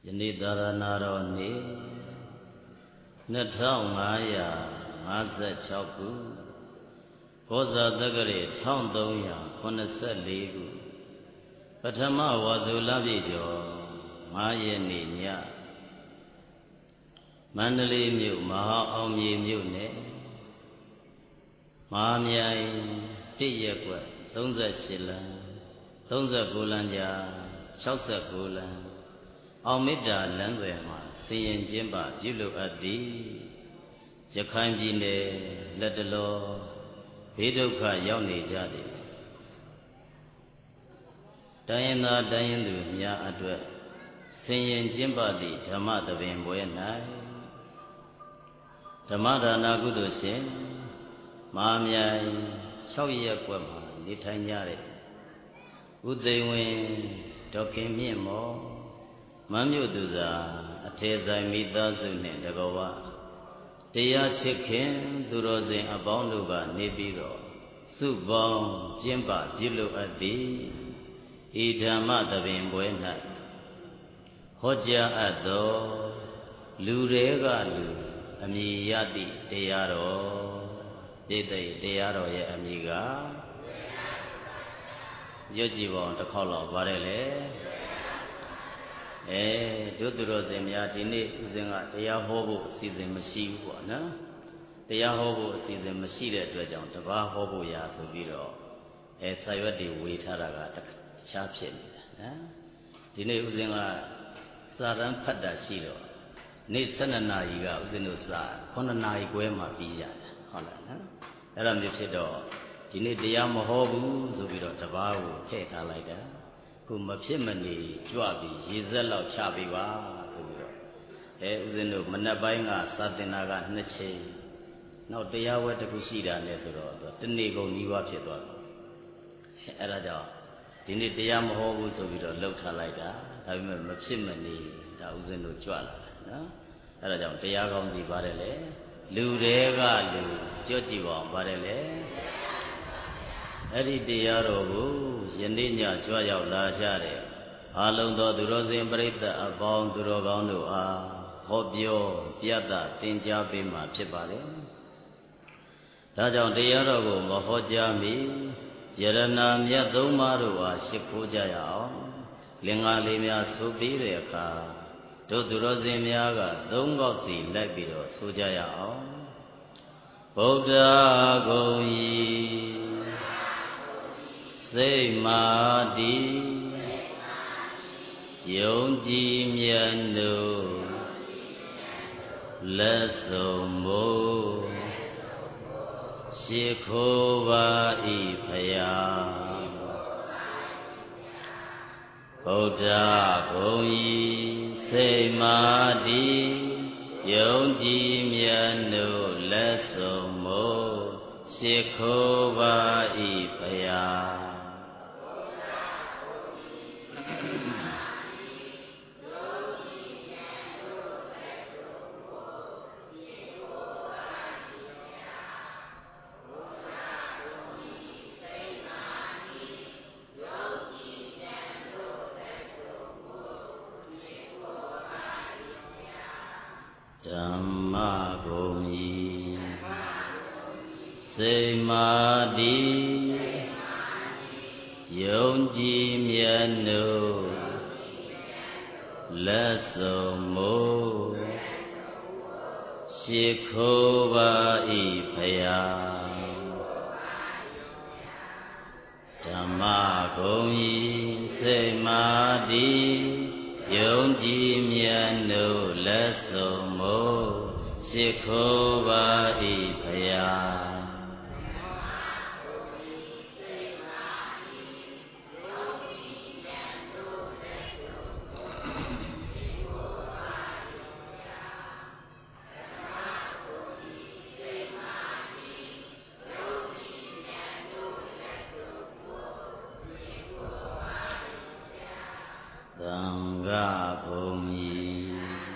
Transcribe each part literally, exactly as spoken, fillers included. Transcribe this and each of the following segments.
Yanidaranaroni Natangaya Maza Chaku Koza Dagari Tangdoya Konasaligu Patama Wazulabijo Maya Ninya Mandali Mu Maha Omyi Mune Mamyai Tiyakwa Tonza Shila Tonza Gulanja Chausa Gulan Almida Langwema Siyan Jimba Julu Adi Jakanjine Ladalo Viduka Yoni Jadi Diana Diana Nya Adwe Siyan Jimba Di Dhamata Bimboyanai Dhamata Nagudusin Mamyai Sawyakwa Nitanyare Udewin Dokim Mimo Mamyo Duza, Ateza Midazu Nendagawa, Tia Chicken, Durozin Abonduba, Nibido, Subon, Jimba, Jilu Adi, Idama Davin Buena, Hoja Ado, Lurega Lu, Amiyadi, Dearo, Dede, Dearo, Ye Amiga, Yojibon, the color, Varele. Eh, Dudro Zemia, Dini, Zinga, Yahobo, season machine, no? The Yahobo season machine at Rajan, the Bahobo Yasubiro, a Sayati Witaraga, Chapshin, eh? Dini Uzinga, Saran Pada Shiro, Nisana Yiga, Uzinusa, Konana Guema Pija, Holland, Eram Dipsido, Dini Diamahobu, Zubiro, Tabaru, Keta like that. Mapsimani, Juabi, Yizella Chabiwa, Uzino, Manabainga, Satinaga, Neche. Now they are where the Kusida Nesoro, the Nego Niwa Pieto. Erada, Dini Diamaho was over the Lota like that. I remember Mapsimani, Uzino Juala. Erada, they are on the Barele, Ludega, Lu, Jojiwa, Barele. Eri Diaro, Yendinya, Joya, Lajare, Alondo, Durozin Brita, Abon, Durogano, Hobio, Piata, Tinja Bima, Chipale. Tajan Diaro, Mahojami, Yerana, Yadomaru, Shipujaya, Linga Limia, Subireka, Dudurozin Yaga, Dongosi, Lebiro, Sujaya, Boda Goyi. Say Madi Yonji Miano Lesomo Shikova Ipaya Oda Goyi Say Madi Yonji Miano Lesomo Shikova Ipaya Dhammagomi Semadi Yonji Miano Lesomo Shikova Ipaya Dhammagomi Semadi Yonji Miano Lesomo Shikova Ipaya Danga Bumi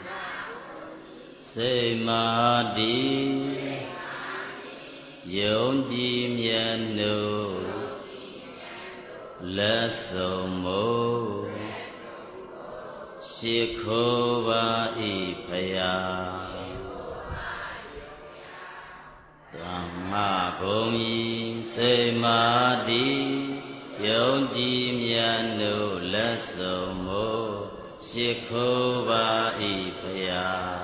Semadi Yonji Miano Lesomo ရှိခိုးပါ၏ဖယားသမ္မာဘုံဤစေမာတိယုံကြည်မြတ်တို့လက်ဆုံးမို့ရှိခိုးပါ၏ဖယား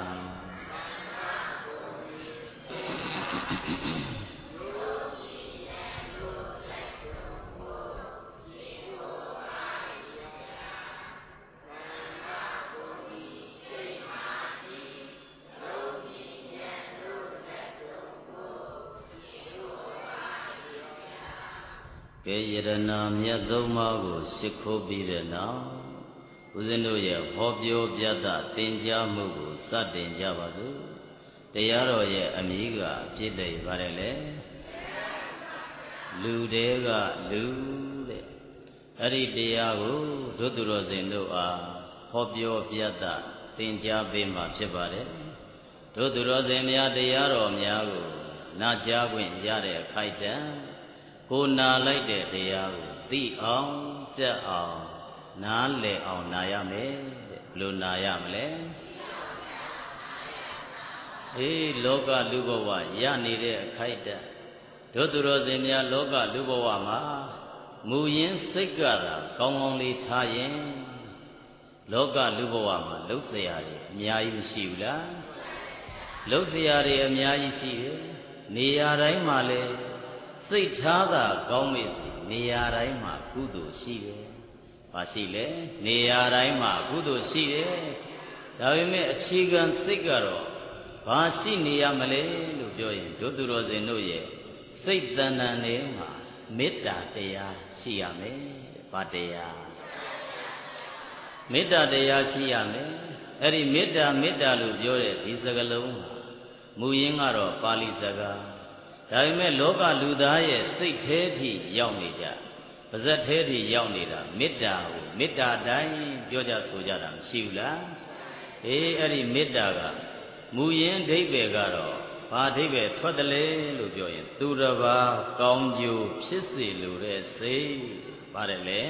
ကဲယရနာမြတ်သုံးပါးကိုရှိခိုးပြီးတဲ့နောက်ဦးဇင်းတို့ရဲ့ဟောပြောပြသသင်ကြားမှုကိုစတင်ကြပါစို့တရားတော်ရဲ့အမည်ကပြည့်တယ်ပါတယ်လေလူတွေကလူတဲ့အဲ့ဒီတရားကိုဒုသူတော်စင်တို့အားဟောပြောပြသသင်ကြားပေးမှာဖြစ်ပါတယ်ဒုသူတော်စင်များတရားတော်များကိုနာကြားခွင့်ရတဲ့အခိုက်အတန့်ကိုနာလိုက်တဲ့တရားကိုသိအောင်တက်အောင်နားလည်အောင်နာရမယ်တဲ့ဘယ်လိုနာရမလဲအေးလောကလူဘဝရနေတဲ့အခိုက်အတန့်ဒုသူတော်စင်များလောကလူဘဝမှာမူရင်းစိတ်ကသာကောင်းကောင်းလေးထားရင်လောကလူဘဝမှာလှုပ်เสียရအများကြီးမရှိဘူးလားလှုပ်เสียရအများကြီးရှိတယ်နေရာတိုင်းမှာလဲစိတ်ထားတာကောင်းမေ့စီနေရာတိုင်းမှာကုသိုလ်ရှိတယ်။ဘာရှိလဲနေရာတိုင်းမှာကုသိုလ်ရှိတယ်။ဒါပေမဲ့အခြေခံစိတ်ကတော့ဘာရှိနေရမလဲလို့ပြောရင်ဒုသူတော်စင်တို့ရဲ့စိတ်တဏ္ဍာနဲ့မှာမေတ္တာတရားရှိရမယ်။ဘာတရားမေတ္တာတရားရှိရမယ်။အဲ့ဒီမေတ္တာမေတ္တာလို့ပြောတဲ့ဒီစကားလုံးမူရင်းကတော့ပါဠိစကားဒါပေမဲ့လောကလူသားရဲ့စိတ်ထဲထိရောက်နေကြပါဇက်ထဲထိရောက်နေတာမေတ္တာကိုမေတ္တာတိုင်းပြောကြဆိုကြတာမရှိဘူးလားအေးအဲ့ဒီမေတ္တာကမူရင်းအဓိပ္ပာယ်ကတော့ဘာအဓိပ္ပာယ်ထွက်တယ်လဲလို့ပြောရင်သူတစ်ပါးကောင်းကျိုးဖြစ်စေလိုတဲ့စိတ်ပါတယ်လေ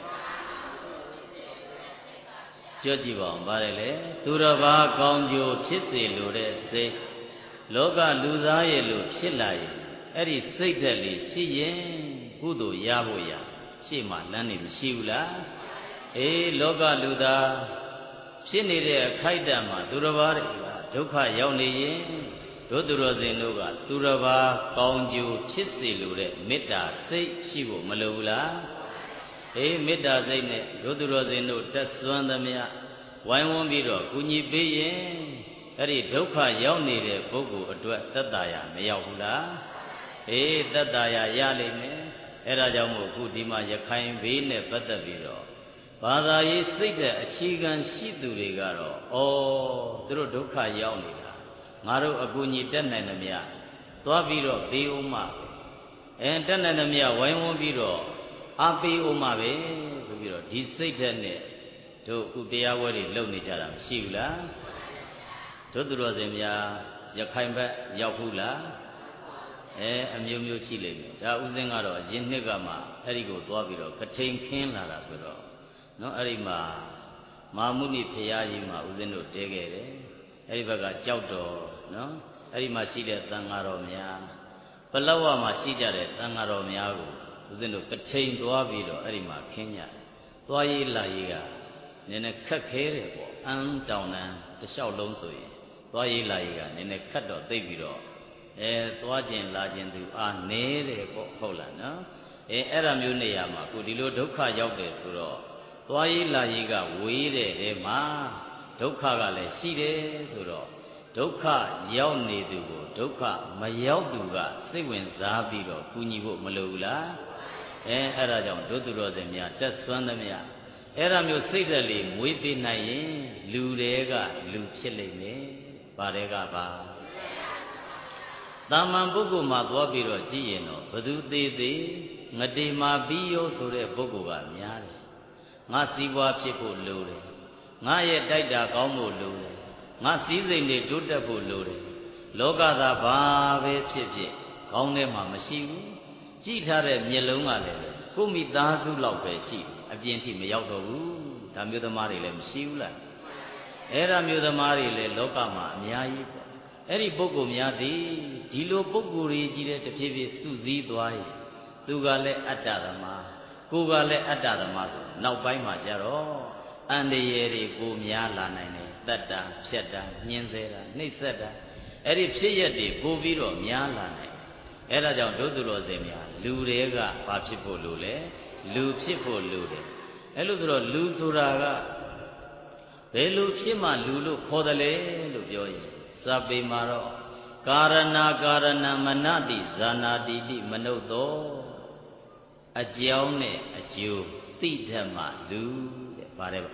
ပြောကြည့်ပါဦးပါတယ်လေသူတစ်ပါးကောင်းကျိုးဖြစ်စေလိုတဲ့စိတ်လောကလူသားရဲ့လို့ဖြစ်လာရင်အဲ့ဒီစိတ်ဓာတ်လေးရှိရင်ကုသိုလ်ရဖို့ရရှေ့မှာလမ်းနေမရှိဘူးလားအေးလောကလူသားဖြစ်နေတဲ့အခိုက်အတန့်မှာသူတစ်ပါးတွေကဒုက္ခရောက်နေရင်တို့သူတော်စင်တို့ကသူတစ်ပါးကောင်းကျိုးဖြစ်စေလိုတဲ့မေတ္တာစိတ်ရှိဖို့မလိုဘူးလားအေးမေတ္တာစိတ်နဲ့တို့သူတော်စင်တို့တက်စွမ်းသမျှဝိုင်းဝန်းပြီးတော့ကူညီပေးရင်အဲ့ဒီဒုက္ခရောက်နေတဲ့ပုဂ္ဂိုလ်အတွက်သက်သာရမရောက်ဘူးလားအေးသက်သာရရလိမ့်မယ်အဲ့ဒါကြောင့်မို့ခုဒီမှာရခိုင်ဘေးနဲ့ပတ်သက်ပြီးတော့ဘာသာရေးစိတ်တဲ့အခြေခံရှိသူတွေကတော့ဩသူတို့ဒုက္ခရောက်နေတာငါတို့အကူအညီတက်နိုင်သမျှသွားပြီးတော့ပေးဦးမှာအဲတက်နိုင်သမျှဝိုင်းဝန်းပြီးတော့အားပေးဦးမှာပဲဆိုပြီးတော့ဒီစိတ်တဲ့နဲ့တို့ဥတရားဝဲတွေလုပ်နေကြတာမရှိဘူးလားတို့သူတော်စင်များရခိုင်ဘက်ရောက်ဘူးလားအဲအမျိုးမျိုးရှိလိမ့်မယ်ဒါဥစဉ်ကတော့ယင်းနှစ်ကမှအဲ့ဒီကိုသွားပြီးတော့ကထိန်ခင်းလာတာဆိုတော့နော်အဲ့ဒီမှာမာမုနိဖရာကြီးမှာဥစဉ်တို့တဲခဲ့တယ်အဲ့ဒီဘက်ကကြောက်တော်နော်အဲ့ဒီမှာရှိတဲ့သံဃာတော်များပလောဝမှာရှိကြတဲ့သံဃာတော်များကိုဥစဉ်တို့ကထိန်သွားပြီးတော့အဲ့ဒီမှာခင်းကြသွားရေးလာရေးကနည်းနည်းခက်ခဲတယ်ပေါ့အန်းတောင်တန်းတစ်လျှောက်လုံးဆိုရင်သွားရေးလာရေးကနည်းနည်းခက်တော့သိပြီးတော့အဲသွားခြင်းလာခြင်းသူအားနေတယ်ပေါ့ဟုတ်လားနော်အဲအဲ့ဒါမျိုးနေရာမှာခုဒီလိုဒုက္ခရောက်တယ်ဆိုတော့သွားရေးလာရေးကဝေးတဲ့အဲမှာဒုက္ခကလည်းရှိတယ်ဆိုတော့ဒုက္ခရောက်နေသူကိုဒုက္ခမရောက်သူကစိတ်ဝင်စားပြီးတော့ကူညီဖို့မလိုဘူးလားအဲအဲ့ဒါကြောင့်ဒုသူတော်စင်များတက်စွမ်းသမျှအဲ့ဒါမျိုးစိတ်ဓာတ်လေးမွေးပေးနိုင်ရင်လူတွေကလူဖြစ်လိမ့်မယ်။ဘာတွေကပါတာမန်ပုဂ္ဂိုလ်မှာသွားပြီးတော့ကြည့်ရင်တော့ဘသူသေးသေးငတေမာပြီးရောဆိုတဲ့ပုဂ္ဂိုလ်ကများတယ်။ငါစီးပွားဖြစ်ဖို့လိုတယ်။ငါရဲ့တိုက်တာကောင်းဖို့လိုတယ်။ငါစည်းစိမ်တွေတိုးတက်ဖို့လိုတယ်။လောကသာဘာပဲဖြစ်ဖြစ်ကောင်းတဲ့မှာမရှိဘူး။ကြည့်ထားတဲ့မျက်လုံးကလည်းကိုမိသားစုလောက်ပဲရှိတယ်။အပြင်ထိမရောက်တော့ဘူးဒါမျိုးသမားတွေလည်းမရှိဘူးလားအဲ့ဒါမျိုးသမားတွေလည်းလောကမှာအများကြီးပေါ့အဲ့ဒီပုဂ္ဂိုလ်များသည်ဒီလိုပုဂ္ဂိုလ်တွေကြီးတဲ့တဖြည်းဖြည်းစုစည်းသွားရင်သူကလည်းအတ္တသမားကိုယ်ကလည်းအတ္တသမားဆိုနောက်ပိုင်းမှာကြတော့အန္တရာယ်တွေကိုများလာနိုင်တယ်တတ်တာဖြတ်တာညှင်းဆဲတာနှိပ်စက်တာအဲ့ဒီဖြစ်ရက်တွေပို့ပြီးတော့များလာနိုင်အဲ့ဒါကြောင့်ဒုသူတော်စင်များလူတွေကဘာဖြစ်ဖို့လိုလဲလူဖြစ်ဖို့လိုတယ်အဲ့လိုဆိုတော့လူဆိုတာကဘယ်လိုဖြစ်မှလူလို့ခေါ်တယ်လဲလို့ပြောရင်စပေမှာတော့ကာရဏကာရဏမနတိဇာနာတိတိမနုဿောအကြောင်းနဲ့အကျိုးသိတတ်မှလူတဲ့ပါတယ်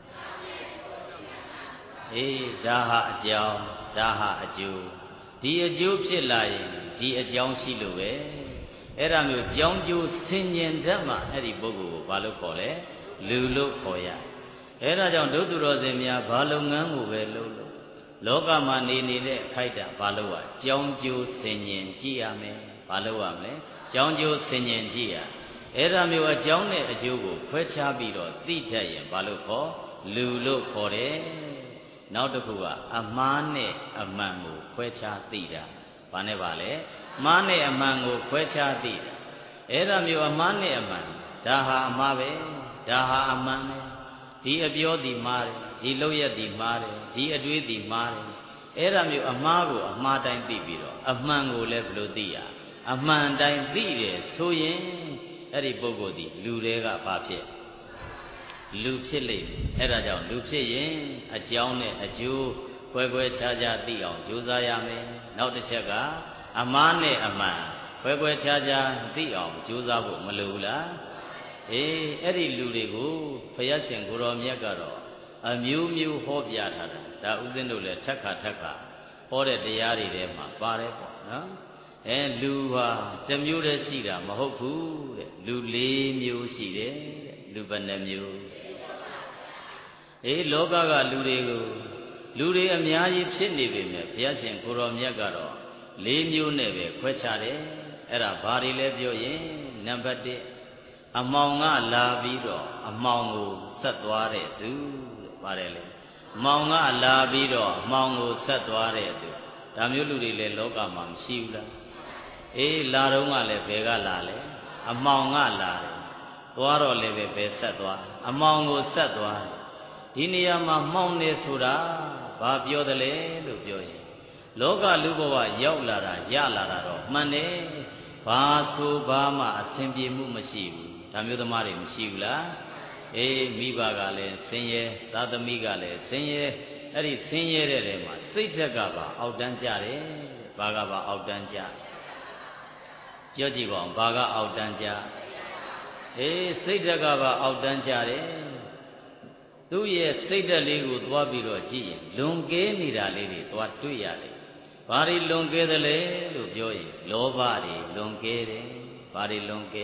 အေးဒါဟာအကြောင်းဒါဟာအကျိုးဒီအကျိုးဖြစ်လာရင်ဒီအကြောင်းရှိလို့ပဲအဲ့ဒါမျိုးကြောင်းကျိုးဆင်ញင်တတ်မှအဲ့ဒီပုဂ္ဂိုလ်ကိုဘာလို့ခေါ်လဲလူလို့ခေါ်ရအဲ့ဒါကြောင့်ဒုသူတော်စင်များဘာလုပ်ငန်းကိုပဲလုပ်လို့လောကမှာနေနေတဲ့အခိုက်အတန့်ဘာလို့ ਆ ကြောင်းကျိုးဆင်ញင်ကြည့်ရမယ်ဘာလို့ ਆ မလဲကြောင်းကျိုးဆင်ញင်ကြည့်ရအဲ့ဒါမျိုးအကြောင်းနဲ့အကျိုးကိုခွဲခြားပြီးတော့သိတတ်ရင်ဘာလို့ခေါ်လူလို့ခေါ်တယ်နောက်တစ်ခုကအမှားနဲ့အမှန်ကိုခွဲခြားသိတာဘာနဲ့ပါလဲမှားနဲ့အမှန်ကိုခွဲခြားသိတာအဲ့ဒါမျိုးအမှားနဲ့အမှန်ဒါဟာအမှားပဲဒါဟာအမှန်ပဲဒီအပြောဒီမှားတယ်ဒီလောက်ရက်ဒီမှားတယ်ဒီအတွေးဒီမှားတယ်အဲ့ဒါမျိုးအမှားကိုအမှားတိုင်းသိပြီးတော့အမှန်ကိုလည်းဘယ်လိုသိရအမှန်တိုင်းသိတယ်ဆိုရင်အဲ့ဒီပုဂ္ဂိုလ်ဒီလူတွေကဘာဖြစ်လူဖြစ်လိမ့်မယ်အဲ့ဒါကြောင့်လူဖြစ်ရင်အကြောင်းနဲ့အကျိုးခွဲခွဲခြားခြားသိအောင်ကြိုးစားရမယ်နောက်တစ်ချက်ကအမှားနဲ့အမှန်ခွဲခွဲခြားခြားသိအောင်ကြိုးစားဖို့မလိုဘူးလားအေးအဲ့ဒီလူတွေကိုဘုရားရှင်ကိုရောမြတ်ကတော့အမျိုးမျိုးဟောပြထားတာဒါဥစဉ်တို့လည်းထက်ခါထက်ခါဟောတဲ့တရားတွေထဲမှာပါတယ်ပေါ့နော်အဲလူဟာတစ်မျိုးတည်းရှိတာမဟုတ်ဘူးတဲ့လူလေးမျိုးရှိတယ်တဲ့လူဘယ်နှမျိုးအေးလောကကလူတွေကိုလူတွေအများကြီးဖြစ်နေပေမဲ့ဘုရားရှင်ကိုရောမြတ်ကတော့လေးမျိုးနဲ့ပဲခွဲခြားတယ်အဲ့ဒါဘာတွေလဲပြောရင်နံပါတ်တစ်အမောင်ကလာပြီးတော့အမောင်ကိုဆက်သွားတဲ့သူပါတယ်လေအမောင်ကလာပြီးတော့အမောင်ကိုဆက်သွားတဲ့သူဒါမျိုးလူတွေလည်းလောကမှာမရှိဘူးလားအေးလာတော့ကလည်းဘယ်ကလာလဲအမောင်ကလာတယ်သွားတော့လည်းပဲဘယ်ဆက်သွားအမောင်ကိုဆက်သွားတယ်ဒီနေရာမှာမှောင်နေဆိုတာဘာပြောတယ်လဲလို့ပြောရင်လောကလူဘဝရောက်လာတာရလာတာတော့မှန်တယ်ဘာဆိုဘာမှအဆင်ပြေမှုမရှိဘူးဒါမျိုးသမားတွေမရှိဘူးလားအေးမိဘကလည်းဆင်းရဲသာသမီကလည်းဆင်းရဲအဲ့ဒီဆင်းရဲတဲ့ထဲမှာစိတ်ဓာတ်ကပါအောက်တန်းကြတယ်ဘာကပါအောက်တန်းကြပြောကြည့်ပါဦးဘာကအောက်တန်းကြအေးစိတ်ဓာတ်ကပါအောက်တန်းကြတယ်သူ့ရဲ့စိတ်ဓာတ်လေးကိုသွားပြီးတော့ကြည့်ရင်လွန်ကဲနေတာလေးတွေသွားတွေ့ရတယ်ဘာတွေလွန်ကဲသလဲလို့ပြောရင်လောဘတွေလွန်ကဲတယ်ဘာတွေလွန်ကဲ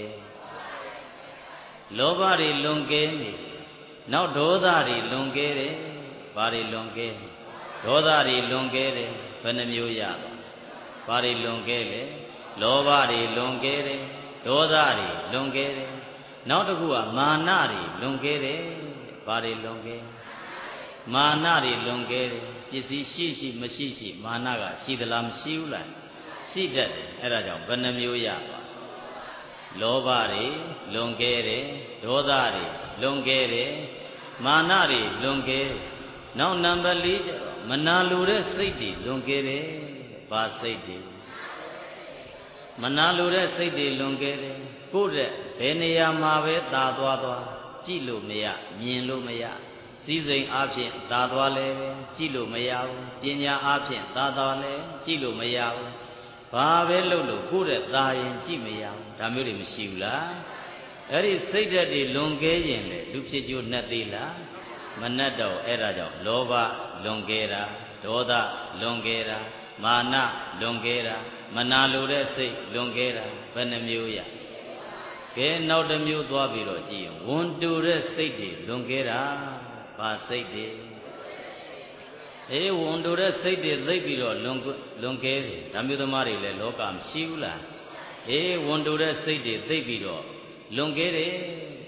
လောဘတွေလွန်ကဲနေနောက်ဒေါသတွေလွန်ကဲတယ်ဘာတွေလွန်ကဲဒေါသတွေလွန်ကဲတယ်ဘယ်နှမျိုးရပါဘာတွေလွန်ကဲလဲလောဘတွေလွန်ကဲတယ်ဒေါသတွေလွန်ကဲတယ်နောက်တစ်ခုကမာနတွေလွန်ကဲတယ်ဘာတွေလွန်ကဲမာနတွေလွန်ကဲတယ်ပစ္စည်းရှိရှိမရှိရှိမာနကရှိသလားမရှိဘူးလားရှိတတ်တယ်အဲ့ဒါကြောင့်ဘယ်နှမျိုးရပါလောဘတွေလွန်ကဲတယ်ဒေါသတွေလွန်ကဲတယ်မာနတွေလွန်ကဲနောက်နံပါတ်၄ကျတော့မနာလိုတဲ့စိတ်တွေလွန်ကဲတယ်ဘာစိတ်တွေမနာလိုတဲ့စိတ်တွေလွန်ကဲတယ်ကိုယ့်တဲ့ဘယ်နေရာမှာပဲသာသွားသွားကြည့်လို့မရမြင်လို့မရစည်းစိမ်အားဖြင့်သာသွားလဲကြည့်လို့မရဘူးပညာအားဖြင့်သာသွားလဲကြည့်လို့မရဘူးဘာပဲလုပ်လို့ကိုယ့်တဲ့သာရင်ကြည့်မရဘူးဒါမျိုးတွေမရှိဘူးလားအဲ့ဒီစိတ်ဓာတ်တွေလွန်ကဲရင်လေလူဖြစ်ကြိုးနဲ့သေးလားမနဲ့တော့အဲ့ဒါကြောင့်လောဘလွန်ကဲတာဒေါသလွန်ကဲတာမာနလွန်ကဲတာမနာလိုတဲ့စိတ်လွန်ကဲတာဘယ်နှမျိုးရကဲနောက်တစ်မျိုးသွားပြီးတော့ကြည့်ရင်ဝန်တူတဲ့စိတ်တွေလွန်ကဲတာဘာစိတ်တွေအေးဝန်တူတဲ့စိတ်တွေသိပြီးတော့လွန်လွန်ကဲတယ်ဓမ္မသမားတွေလည်းလောကမရှိဘူးလားအေးဝန်တူတဲ့စိတ်တွေသိပြီးတော့လွန်ကဲတယ်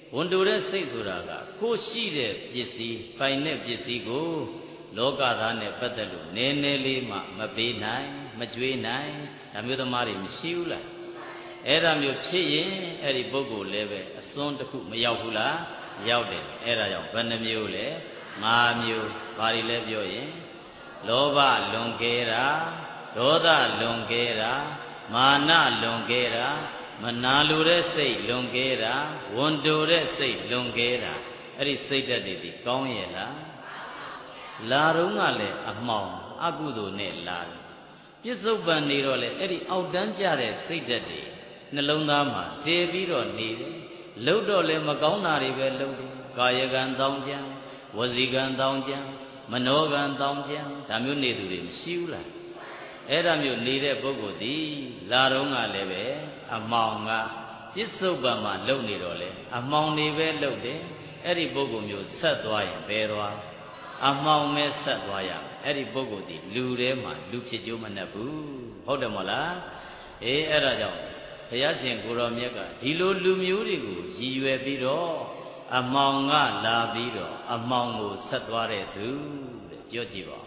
ဝန်တူတဲ့စိတ်ဆိုတာကကိုရှိတဲ့ပစ္စည်းပိုင်တဲ့ပစ္စည်းကိုလောကသားနဲ့ပတ်သက်လို့နည်းနည်းလေးမှမပေးနိုင်မကြွေးနိုင်ဒါမျိုးသမားတွေမရှိဘူးလားအဲ့ဒါမျိုးဖြစ်ရင်အဲ့ဒီပုဂ္ဂိုလ်လည်းပဲအစွန်းတစ်ခုမရောက်ဘူးလားရောက်တယ်အဲ့ဒါကြောင့်ဘယ်နှမျိုးလဲငါးမျိုးဘာတွေလဲပြောရင်လောဘလွန်ကဲတာဒေါသလွန်ကဲတာမာနလွန်ကဲတာမနာလိုတဲ့စိတ်လွန်ကဲတာဝန်တိုတဲ့စိတ်လွန်ကဲတာအဲ့ဒီစိတ်ဓာတ်တွေဒီကောင်းရဲ့လားလာတော့ကလည်းအမှောင်အကုသိုလ်နဲ့လာတယ်ပြစ္ဆုတ်ပံနေတော့လေအဲ့ဒီအောက်တန်းကြတဲ့စိတ်ဓာတ်တွေနှလုံးသားမှာတည်ပြီးတော့နေတယ်လှုပ်တော့လေမကောင်းတာတွေပဲလှုပ်တယ်ကာယကံတောင်းကြံဝစီကံတောင်းကြံမနောကံတောင်းကြံဒါမျိုးနေသူတွေမရှိဘူးလားအဲ့ဒါမျိုးနေတဲ့ပုဂ္ဂိုလ်ဒီလာတော့ကလည်းပဲအမှောင်ကပြစ္ဆုတ်ပံမှာလှုပ်နေတော့လေအမှောင်တွေပဲလှုပ်တယ်အဲ့ဒီပုဂ္ဂိုလ်မျိုးဆက်သွားရင်ဘယ်သွားအမှောင်မဲဆက်သွားရမယ်အဲ့ဒီပုဂ္ဂိုလ်ဒီလူထဲမှာလူဖြစ်ကြိုးမနှက်ဘူးဟုတ်တယ်မဟုတ်လားအေးအဲ့ဒါကြောင့်ဘုရားရှင်ကိုရောမြတ်ကဒီလိုလူမျိုးတွေကိုရည်ရွယ်ပြီးတော့အမှောင်ကလာပြီးတော့အမှောင်ကိုဆက်သွားတဲ့သူတဲ့ပြောကြည့်ပါ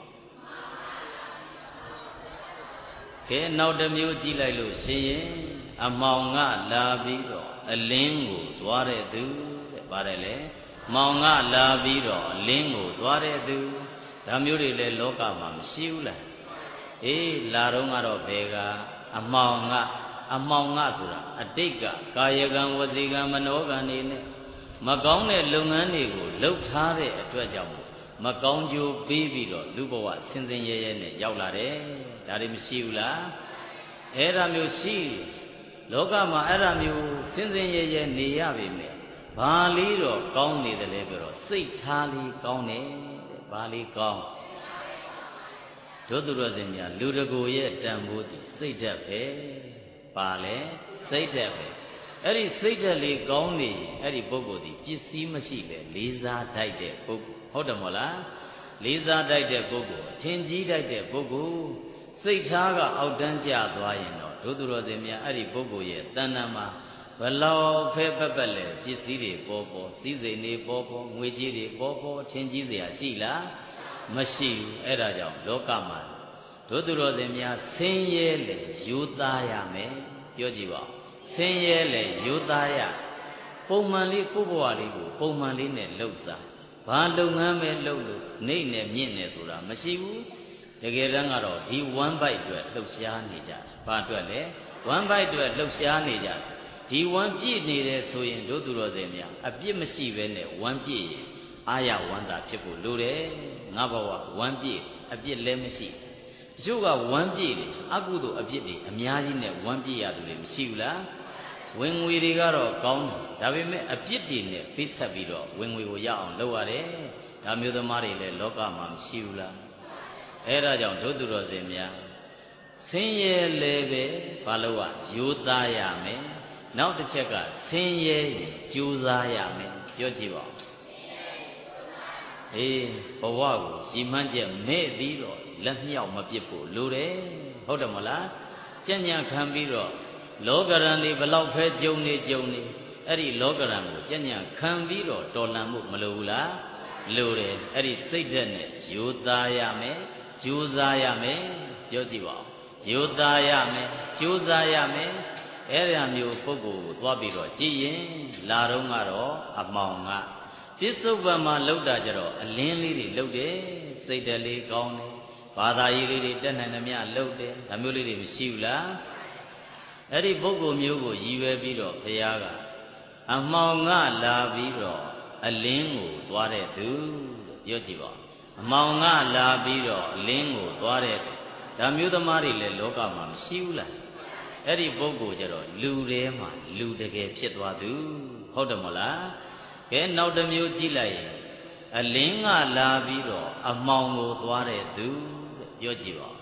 ကဲနောက်တစ်မျိုးကြည့်လိုက်လို့ရှင်ရင်အမှောင်ကလာပြီးတော့အလင်းကိုသွားတဲ့သူတဲ့ပါတယ်လေမောင်ကလာပြီးတော့အလင်းကိုသွားတဲ့သူဒါမျိုးတွေလည်းလောကမှာမရှိဘူးလားအေးလာတော့ကတော့ဘယ်ကအမှောင်ကအမှောင်ကဆိုတာအတိတ်ကကာယကံဝစီကံမနောကံနေနဲ့မကောင်းတဲ့လုပ်ငန်းတွေကိုလုပ်ထားတဲ့အတွက်ကြောင့်မကောင်းကျိုးပေးပြီးတော့လူဘဝဆင်းဆင်းရဲရဲနဲ့ရောက်လာတယ်ဒါတွေမရှိဘူးလားအဲ့ဒါမျိုးရှိလောကမှာအဲ့ဒါမျိုးဆင်းဆင်းရဲရဲနေရပြီမယ်ဘာလေးတော့ကောင်းနေတယ်လဲပြောတော့စိတ်ထားလေးကောင်းတယ်တဲ့ဘာလေးကောင်းတို့သူတော်စင်များလူတကိုရဲ့တန်ဖိုးသည်စိတ်ဓာတ်ပဲပါလဲစိတ်ဓာတ်ပဲအဲ့ဒီစိတ်ဓာတ်လေးကောင်းနေအဲ့ဒီပုဂ္ဂိုလ်ဒီပစ္စည်းမရှိပဲလေးစားတတ်တဲ့ပုဂ္ဂိုလ်ဟုတ်တယ်မဟုတ်လားလေးစားတတ်တဲ့ပုဂ္ဂိုလ်အထင်ကြီးတတ်တဲ့ပုဂ္ဂိုလ်စိတ်ထားကအောက်တန်းကျသွားရင်တော့တို့သူတော်စင်များအဲ့ဒီပုဂ္ဂိုလ်ရဲ့တဏ္ဍာမှာဘလောက်ဖဲပက်ပက်လဲပစ္စည်းတွေပေါ်ပေါ်စည်းစိမ်တွေပေါ်ပေါ်ငွေကြေးတွေပေါ်ပေါ်ထင်ကြီးเสียရှိလားမရှိဘူးအဲ့ဒါကြောင့်လောကမှာတို့သူတော်စင်များဆင်းရဲလေယူသားရမယ်ပြောကြည့်ပါဆင်းရဲလေယူသားရပုံမှန်လေးကိုယ့်ဘဝလေးကိုပုံမှန်လေးနဲ့လှုပ်စားဘာလုပ်ငန်းပဲလုပ်လို့နေနဲ့မြင့်နေဆိုတာမရှိဘူးတကယ်တမ်းကတော့ဒီ one byte အတွက်လှုပ်ရှားနေကြဘာအတွက်လဲ one byte အတွက်လှုပ်ရှားနေကြဒီဝမ်းပြည့်နေတယ်ဆိုရင်တို့သူတော်စင်များအပြစ်မရှိပဲနဲ့ဝမ်းပြည့်ရင်အာရဝမ်းသာဖြစ်ဖို့လိုတယ်ငါဘဝဝမ်းပြည့်အပြစ်လည်းမရှိတချို့ကဝမ်းပြည့်တယ်အကုသိုလ်အပြစ်တွေအများကြီးနဲ့ဝမ်းပြည့်ရသူတွေမရှိဘူးလားဝင်ငွေတွေကတော့ကောင်းတယ်ဒါပေမဲ့အပြစ်တွေနဲ့ပိတ်ဆက်ပြီးတော့ဝင်ငွေကိုရအောင်လုပ်ရတယ်ဒါမျိုးသမားတွေလည်းလောကမှာမရှိဘူးလားအဲ့ဒါကြောင့်တို့သူတော်စင်များဆင်းရဲလည်းပဲဘာလို့ကယူသားရမယ်နောက်တစ်ချက်ကဆင်းရဲကြိုးစားရမယ်ပြောကြည့်ပါဦးအေးဘဝကိုရှိမှန်းချက်မဲ့ပြီးတော့လက်မြောက်မပစ်ဖို့လိုတယ်ဟုတ်တယ်မလားကြံ့ညံခံပြီးတော့လောကရန်တွေဘလောက်ဖဲကြုံနေကြုံနေအဲ့ဒီလောကရန်ကိုကြံ့ညံခံပြီးတော့တော်လှန်မှုမလိုဘူးလားလိုတယ်အဲ့ဒီစိတ်ဓာတ်နဲ့ယူသားရမယ်ကြိုးစားရမယ်ပြောကြည့်ပါဦးယူသားရမယ်ကြိုးစားရမယ်အဲ့ဒီမျိုးပုဂ္ဂိုလ်ကိုသွားပြီးတော့ကြည်ရင်လာတော့ကတော့အမှောင်ကပြစ္ဆုတ်ပံမှာလှုပ်တာကြတော့အလင်းလေးတွေလှုပ်တယ်စိတ်တလေးကောင်းတယ်ဘာသာရေးလေးတွေတက်နိုင်သမျှလှုပ်တယ်ဒါမျိုးလေးတွေမရှိဘူးလားအဲ့ဒီပုဂ္ဂိုလ်မျိုးကိုရည်ရွယ်ပြီးတော့ဘုရားကအမှောင်ကလာပြီးတော့အလင်းကိုသွားတဲ့သူပြောကြည့်ပါအမှောင်ကလာပြီးတော့အလင်းကိုသွားတဲ့ဒါမျိုးသမားတွေလည်းလောကမှာမရှိဘူးလားအဲ့ဒီပုဂ္ဂိုလ်ကြတော့လူထဲမှာလူတကယ်ဖြစ်သွားသူဟုတ်တယ်မဟုတ်လားကဲနောက်တစ်မျိုးကြည့်လိုက်ရင်အလင်းကလာပြီးတော့အမှောင်ကိုသွားတဲ့သူပြောကြည့်ပါ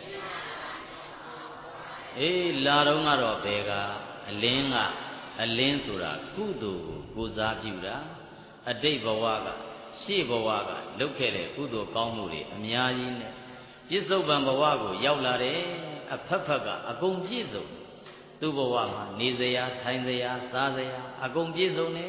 အေးလာတော့ကတော့ဘယ်ကအလင်းကအလင်းဆိုတာကုသိုလ်ကိုကိုစားပြုတာအတိတ်ဘဝကရှေ့ဘဝကလုပ်ခဲ့တဲ့ကုသိုလ်ကောင်းမှုတွေအများကြီးနဲ့ပြစ္ဆုတ်ပံဘဝကိုရောက်လာတယ်အဖက်ဖက်ကအကုန်ပြည့်စုံသူ့ဘဝမှာနေစရာထိုင်စရာစားစရာအကုန်ပြည့်စုံတယ်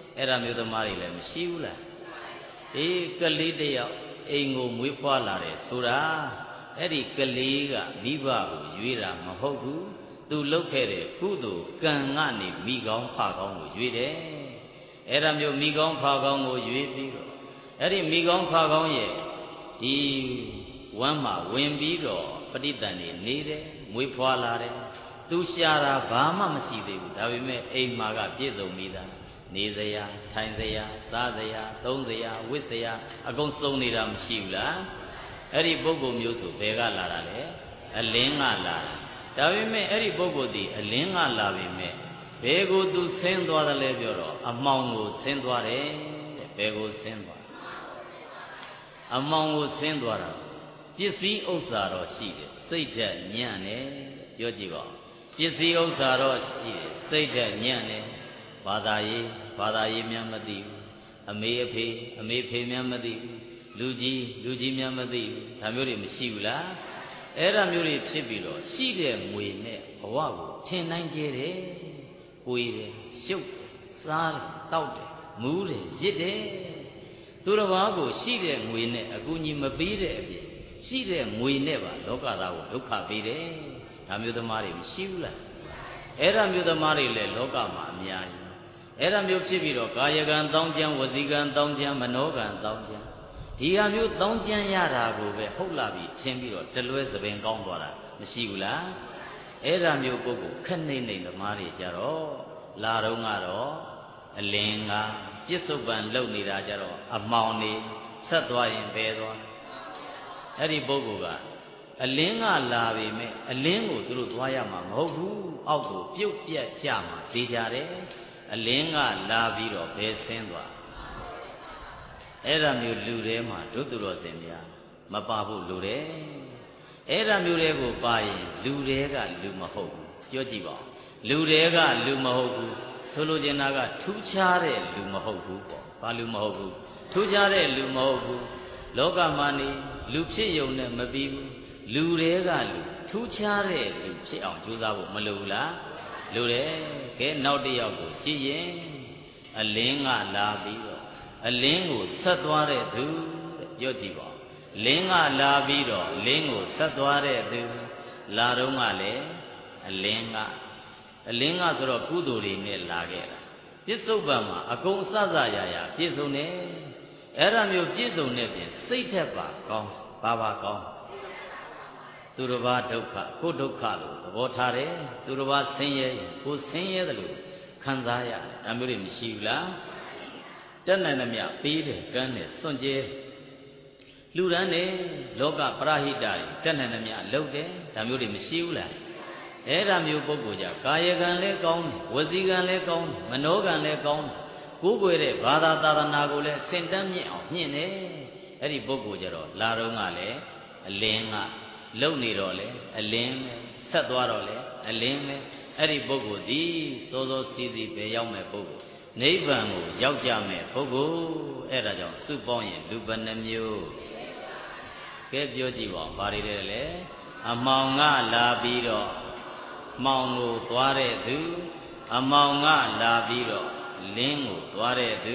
အဲ့ဒါမျိုးသမားတွေလည်းမရှိဘူးလားအေးကလေးတယောက်အိမ်ကိုမွေးဖွားလာတယ်ဆိုတာအဲ့ဒီကလေးကမိဘကိုရွေးတာမဟုတ်ဘူးသူလုပ်ခဲ့တဲ့ကုသိုလ်ကံကနေမိကောင်းဖကောင်းကိုရွေးတယ်အဲ့ဒါမျိုးမိကောင်းဖကောင်းကိုရွေးပြီးတော့အဲ့ဒီမိကောင်းဖကောင်းရဲ့ဒီဝမ်းမှာဝင်ပြီးတော့ပဋိသန္ဓေနေတယ်မွေးဖွားလာတယ်သူရှာတာဘာမှမရှိသေးဘူးဒါပေမဲ့အိမ်မှာကပြည့်စုံမိတာနေစရာထိုင်စရာစားစရာသုံးစရာဝတ်စရာအကုန်စုံနေတာမရှိဘူးလားအဲ့ဒီပုဂ္ဂိုလ်မျိုးဆိုဘယ်ကလာတာလဲအလင်းကလာတာဒါပေမဲ့အဲ့ဒီပုဂ္ဂိုလ်ဒီအလင်းကလာပေမဲ့ဘယ်ကိုသူဆင်းသွားတယ်လဲပြောတော့အမှောင်ကိုဆင်းသွားတယ်တဲ့ဘယ်ကိုဆင်းသွားအမှောင်ကိုဆင်းသွားတာပစ္စည်းဥစ္စာတော့ရှိတယ်စိတ်ဓာတ်ညံ့တယ်ပြောကြည့်ပါပစ္စည်းဥစ္စာတော့ရှိတယ်စိတ်ဓာတ်ညံ့တယ်ဘာသာရေးဘာသာရေးများမသိဘူးအမေအဖေအမေဖေများမသိဘူးလူကြီးလူကြီးများမသိဘူးဒါမျိုးတွေမရှိဘူးလားအဲ့ဒါမျိုးတွေဖြစ်ပြီးတော့ရှိတဲ့ငွေနဲ့ဘဝကိုထင်နိုင်ကြတယ်ကိုယ်တယ်ရှုပ်တယ်စားတယ်တောက်တယ်မူးတယ်ရစ်တယ်သူတစ်ပါးကိုရှိတဲ့ငွေနဲ့အကူအညီမပေးတဲ့အပြင်ရှိတဲ့ငွေနဲ့ပါလောကသားကိုဒုက္ခပေးတယ်ဒါမျိုးသမားတွေမရှိဘူးလားအဲ့ဒါမျိုးသမားတွေလည်းလောကမှာအများကြီးအဲ့ဒါမျိုးဖြစ်ပြီးတော့ကာယကံတောင်းကျမ်းဝစီကံတောင်းကျမ်းမနောကံတောင်းကျမ်းဒီဟာမျိုးတောင်းကျမ်းရတာကိုပဲဟုတ်လာပြီထင်ပြီးတော့တလွဲသပင်ကောင်းသွားတာမရှိဘူးလားအဲ့ဒါမျိုးပုဂ္ဂိုလ်ခက်နေနေသမားတွေကြတော့လာတော့ကတော့အလင်းကပြစ္ဆုတ်ပံလုံနေတာကြတော့အမှောင်နေဆက်သွားရင်ဘယ်သွားအဲ့ဒီပုဂ္ဂိုလ်ကအလင်းကလာပေမဲ့အလင်းကိုသူတို့သွားရမှာမဟုတ်ဘူးအောက်ကိုပြုတ်ပြတ်ကြမှာသိကြတယ်အလင်းကလာပြီးတော့ဘယ်ဆင်းသွားအဲ့ဒါမျိုးလူထဲမှာဒုသူတော်စင်များမပါဖို့လိုတယ်အဲ့ဒါမျိုးတွေကိုပါရင်လူတွေကလူမဟုတ်ဘူးပြောကြည့်ပါလူတွေကလူမဟုတ်ဘူးဆိုလိုချင်တာကထူးခြားတဲ့လူမဟုတ်ဘူးပေါ့ဘာလူမဟုတ်ဘူးထူးခြားတဲ့လူမဟုတ်ဘူးလောကမှာနေလူဖြစ်ယုံနဲ့မပြီးဘူးလူတွေကလူထူးခြားတဲ့လူဖြစ်အောင်ကြိုးစားဖို့မလိုဘူးလားလိုတယ်ကဲနောက်တစ်ယောက်ကိုကြည့်ရင်အလင်းကလာပြီးတော့အလင်းကိုဆက်သွားတဲ့သူတဲ့ပြောကြည့်ပါလင်းကလာပြီးတော့လင်းကိုဆက်သွားတဲ့သူလာတော့ကလည်းအလင်းကအလင်းကဆိုတော့ကုသိုလ်တွေနဲ့လာခဲ့တာပြစ္ဆုတ်ပံမှာအကုန်စစရာရာပြည့်စုံတယ်အဲ့ဒါမျိုးပြည့်စုံတဲ့ပြင်စိတ်ထက်ပါကောင်းဘာပါကောင်းသူတစ်ပါးဒုက္ခကိုဒုက္ခလို့သဘောထားတယ်သူတစ်ပါးဆင်းရဲကိုဆင်းရဲတယ်လို့ခံစားရဒါမျိုးတွေမရှိဘူးလားတက်နိုင်သမျှပေးတယ်ကမ်းတယ်စွန့်ကြဲလူရန်နဲ့လောကပရဟိတတွေတက်နိုင်သမျှလုပ်တယ်ဒါမျိုးတွေမရှိဘူးလားအဲ့ဒါမျိုးပုဂ္ဂိုလ်ကြကာယကံလည်းကောင်းတယ်ဝစီကံလည်းကောင်းတယ်မနောကံလည်းကောင်းတယ်ကိုယ်ွယ်တဲ့ဘာသာသာသနာကိုလည်းစင်တန်းမြင့်အောင်မြင့်တယ်အဲ့ဒီပုဂ္ဂိုလ်ကြတော့လာတော့ကလည်းအလင်းကလုံနေတော့လေအလင်းပဲဆက်သွားတော့လေအလင်းပဲအဲ့ဒီပုဂ္ဂိုလ်ဒီသောသောစီစီပဲရောက်မဲ့ပုဂ္ဂိုလ်နိဗ္ဗာန်ကိုရောက်ကြမဲ့ပုဂ္ဂိုလ်အဲ့ဒါကြောင့်စုပေါင်းရင်လူဘယ်နှမျိုးကဲပြောကြည့်ပါဘာတွေလဲအမှောင်ကလာပြီးတော့မှောင်ကိုသွားတဲ့သူအမှောင်ကလာပြီးတော့လင်းကိုသွားတဲ့သူ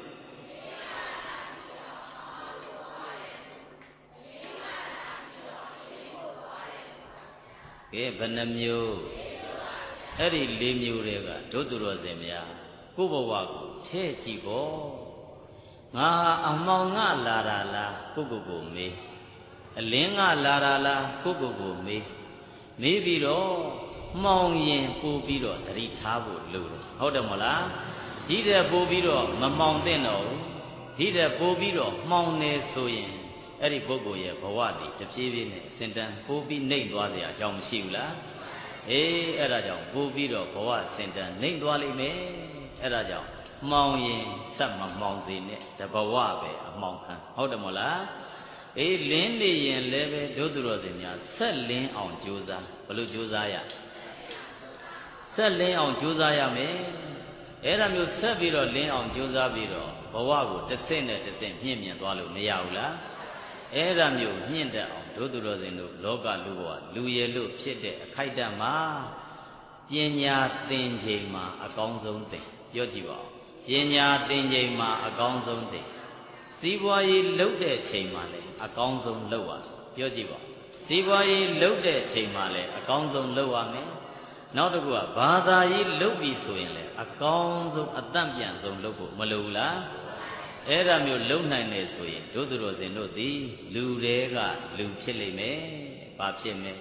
ကဲဘယ်နှမျိုးအဲ့ဒီလေးမျိုးတွေကဒုသူတော်စင်များကိုယ့်ဘဝကိုထဲ့ကြည့်ပေါ့ငါအမှောင်ကလာတာလားကိုယ့်ကိုယ်ကိုမေးအလင်းကလာတာလားကိုယ့်ကိုယ်ကိုမေးမေးပြီးတော့မှောင်ရင်ပို့ပြီးတော့သတိထားဖို့လိုတယ်ဟုတ်တယ်မဟုတ်လားဒီတဲ့ပို့ပြီးတော့မမှောင်သင့်တော့ဘူးဒီတဲ့ပို့ပြီးတော့မှောင်နေဆိုရင်အဲ့ဒီပုဂ္ဂိုလ်ရဲ့ဘဝတည်တဖြည်းဖြည်းနဲ့စင်တန်းပို့ပြီးနှိမ့်သွားเสียအကြောင်းမရှိဘူးလားအေးအဲ့ဒါကြောင့်ပို့ပြီးတော့ဘဝစင်တန်းနှိမ့်သွားလိမ့်မယ်အဲ့ဒါကြောင့်မှောင်ရင်ဆက်မမှောင်စေနဲ့တဘဝပဲအမှောင်ခံဟုတ်တယ်မဟုတ်လားအေးလင်းနေရင်လည်းပဲဒုသူတော်စင်များဆက်လင်းအောင်ကြိုးစားဘလို့ကြိုးစားရဆက်လင်းအောင်ကြိုးစားရမယ်အဲ့ဒါမျိုးဆက်ပြီးတော့လင်းအောင်ကြိုးစားပြီးတော့ဘဝကိုတစ်ဆင့်နဲ့တစ်ဆင့်မြင့်မြင့်သွားလို့မရဘူးလားအဲ့ဒါမျိုးမြင့်တက်အောင်ဒုသူတော်စင်တို့လောကလူဘဝလူရည်လို့ဖြစ်တဲ့အခိုက်အတန့်မှာပညာသင်ချိန်မှာအကောင်းဆုံးသင်ပြောကြည့်ပါဦးပပညာသင်ချိန်မှာအကောင်းဆုံးသိစီးပွားရေးလုပ်တဲ့ချိန်မှာလည်းအကောင်းဆုံးလုပ်ရပြောကြည့်ပါစီးပွားရေးလုပ်တဲ့ချိန်မှာလည်းအကောင်းဆုံးလုပ်ရမယ်နောက်တစ်ခုကဘာသာရေးလုပ်ပြီဆိုရင်လည်းအကောင်းဆုံးအတန့်ပြန်ဆုံးလုပ်ဖို့မလိုဘူးလားအဲ့ဒါမျိုးလုံနိုင်တယ်ဆိုရင်တို့သူတော်စင်တို့သည်လူတွေကလူဖြစ်လိမ့်မယ်ဘာဖြစ်မလဲ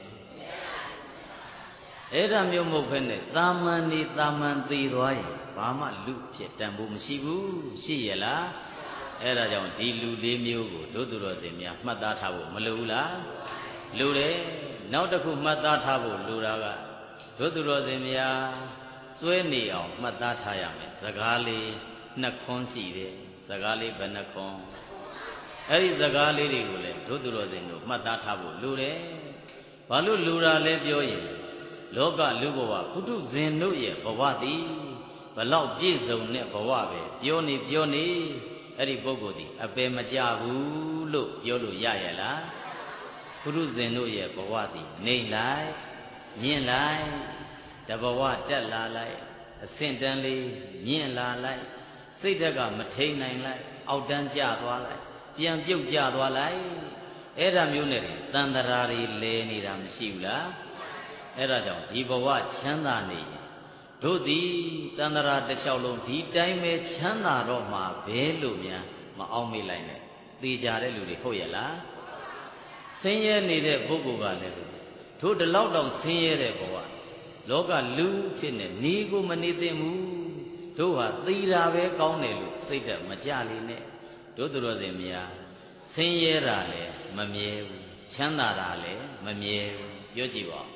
အဲ့ဒါမျိုးမဟုတ်ဘဲနဲ့တာမန်နေတာမန်သေးသွားရင်ဘာမှလူဖြစ်တန်ဖို့မရှိဘူးရှိရလားအဲ့ဒါကြောင့်ဒီလူလေးမျိုးကိုတို့သူတော်စင်များမှတ်သားထားဖို့မလိုဘူးလားလိုတယ်နောက်တစ်ခုမှတ်သားထားဖို့လိုတာကတို့သူတော်စင်များစွဲနေအောင်မှတ်သားထားရမယ်စကားလေးနှစ်ခွန်းရှိတယ်စကားလေးဘယ်နှခွန်းအဲ့ဒီစကားလေးတွေကိုလည်းတို့သူတော်စင်တို့မှတ်သားထားဖို့လိုတယ်ဘာလို့လိုတာလဲပြောရင်လောကလူဘဝပုထုဇဉ်တို့ရဲ့ဘဝသည်ဘလောက်ပြည့်စုံတဲ့ဘဝပဲပြောနေပြောနေအဲ့ဒီပုဂ္ဂိုလ်ဒီအပယ်မကြဘူးလို့ပြောလို့ရရလားပုထုဇဉ်တို့ရဲ့ဘဝသည်နေလိုက်မြင့်လိုက်တဘဝတက်လာလိုက်အဆင့်တန်းလေးမြင့်လာလိုက်စိတ်ဓာတ်ကမထိန်နိုင်လိုက်အောက်တန်းကျသွားလိုက်ပြန်ပြုတ်ကျသွားလိုက်အဲ့ဒါမျိုးနဲ့တန်တရာတွေလဲနေတာမရှိဘူးလားအဲ့ဒါကြောင့်ဒီဘဝချမ်းသာနေတို့သည်တန်တရာတစ်လျှောက်လုံးဒီတိုင်းပဲချမ်းသာတော့မှာပဲလို့များမအောင်မေးလိုက်နဲ့သိကြတဲ့လူတွေဟုတ်ရဲ့လားဆင်းရဲနေတဲ့ပုဂ္ဂိုလ်ကလည်းတို့ဒီလောက်တောင်ဆင်းရဲတဲ့ဘဝလောကလူဖြစ်နေနေကိုမနေသင့်ဘူးတို့ဟာသိတာပဲကောင်းတယ်လို့စိတ်ဓာတ်မကြလေနဲ့တို့သူတော်စင်များဆင်းရဲတာလည်းမမြဲဘူးချမ်းသာတာလည်းမမြဲဘူးပြောကြည့်ပါ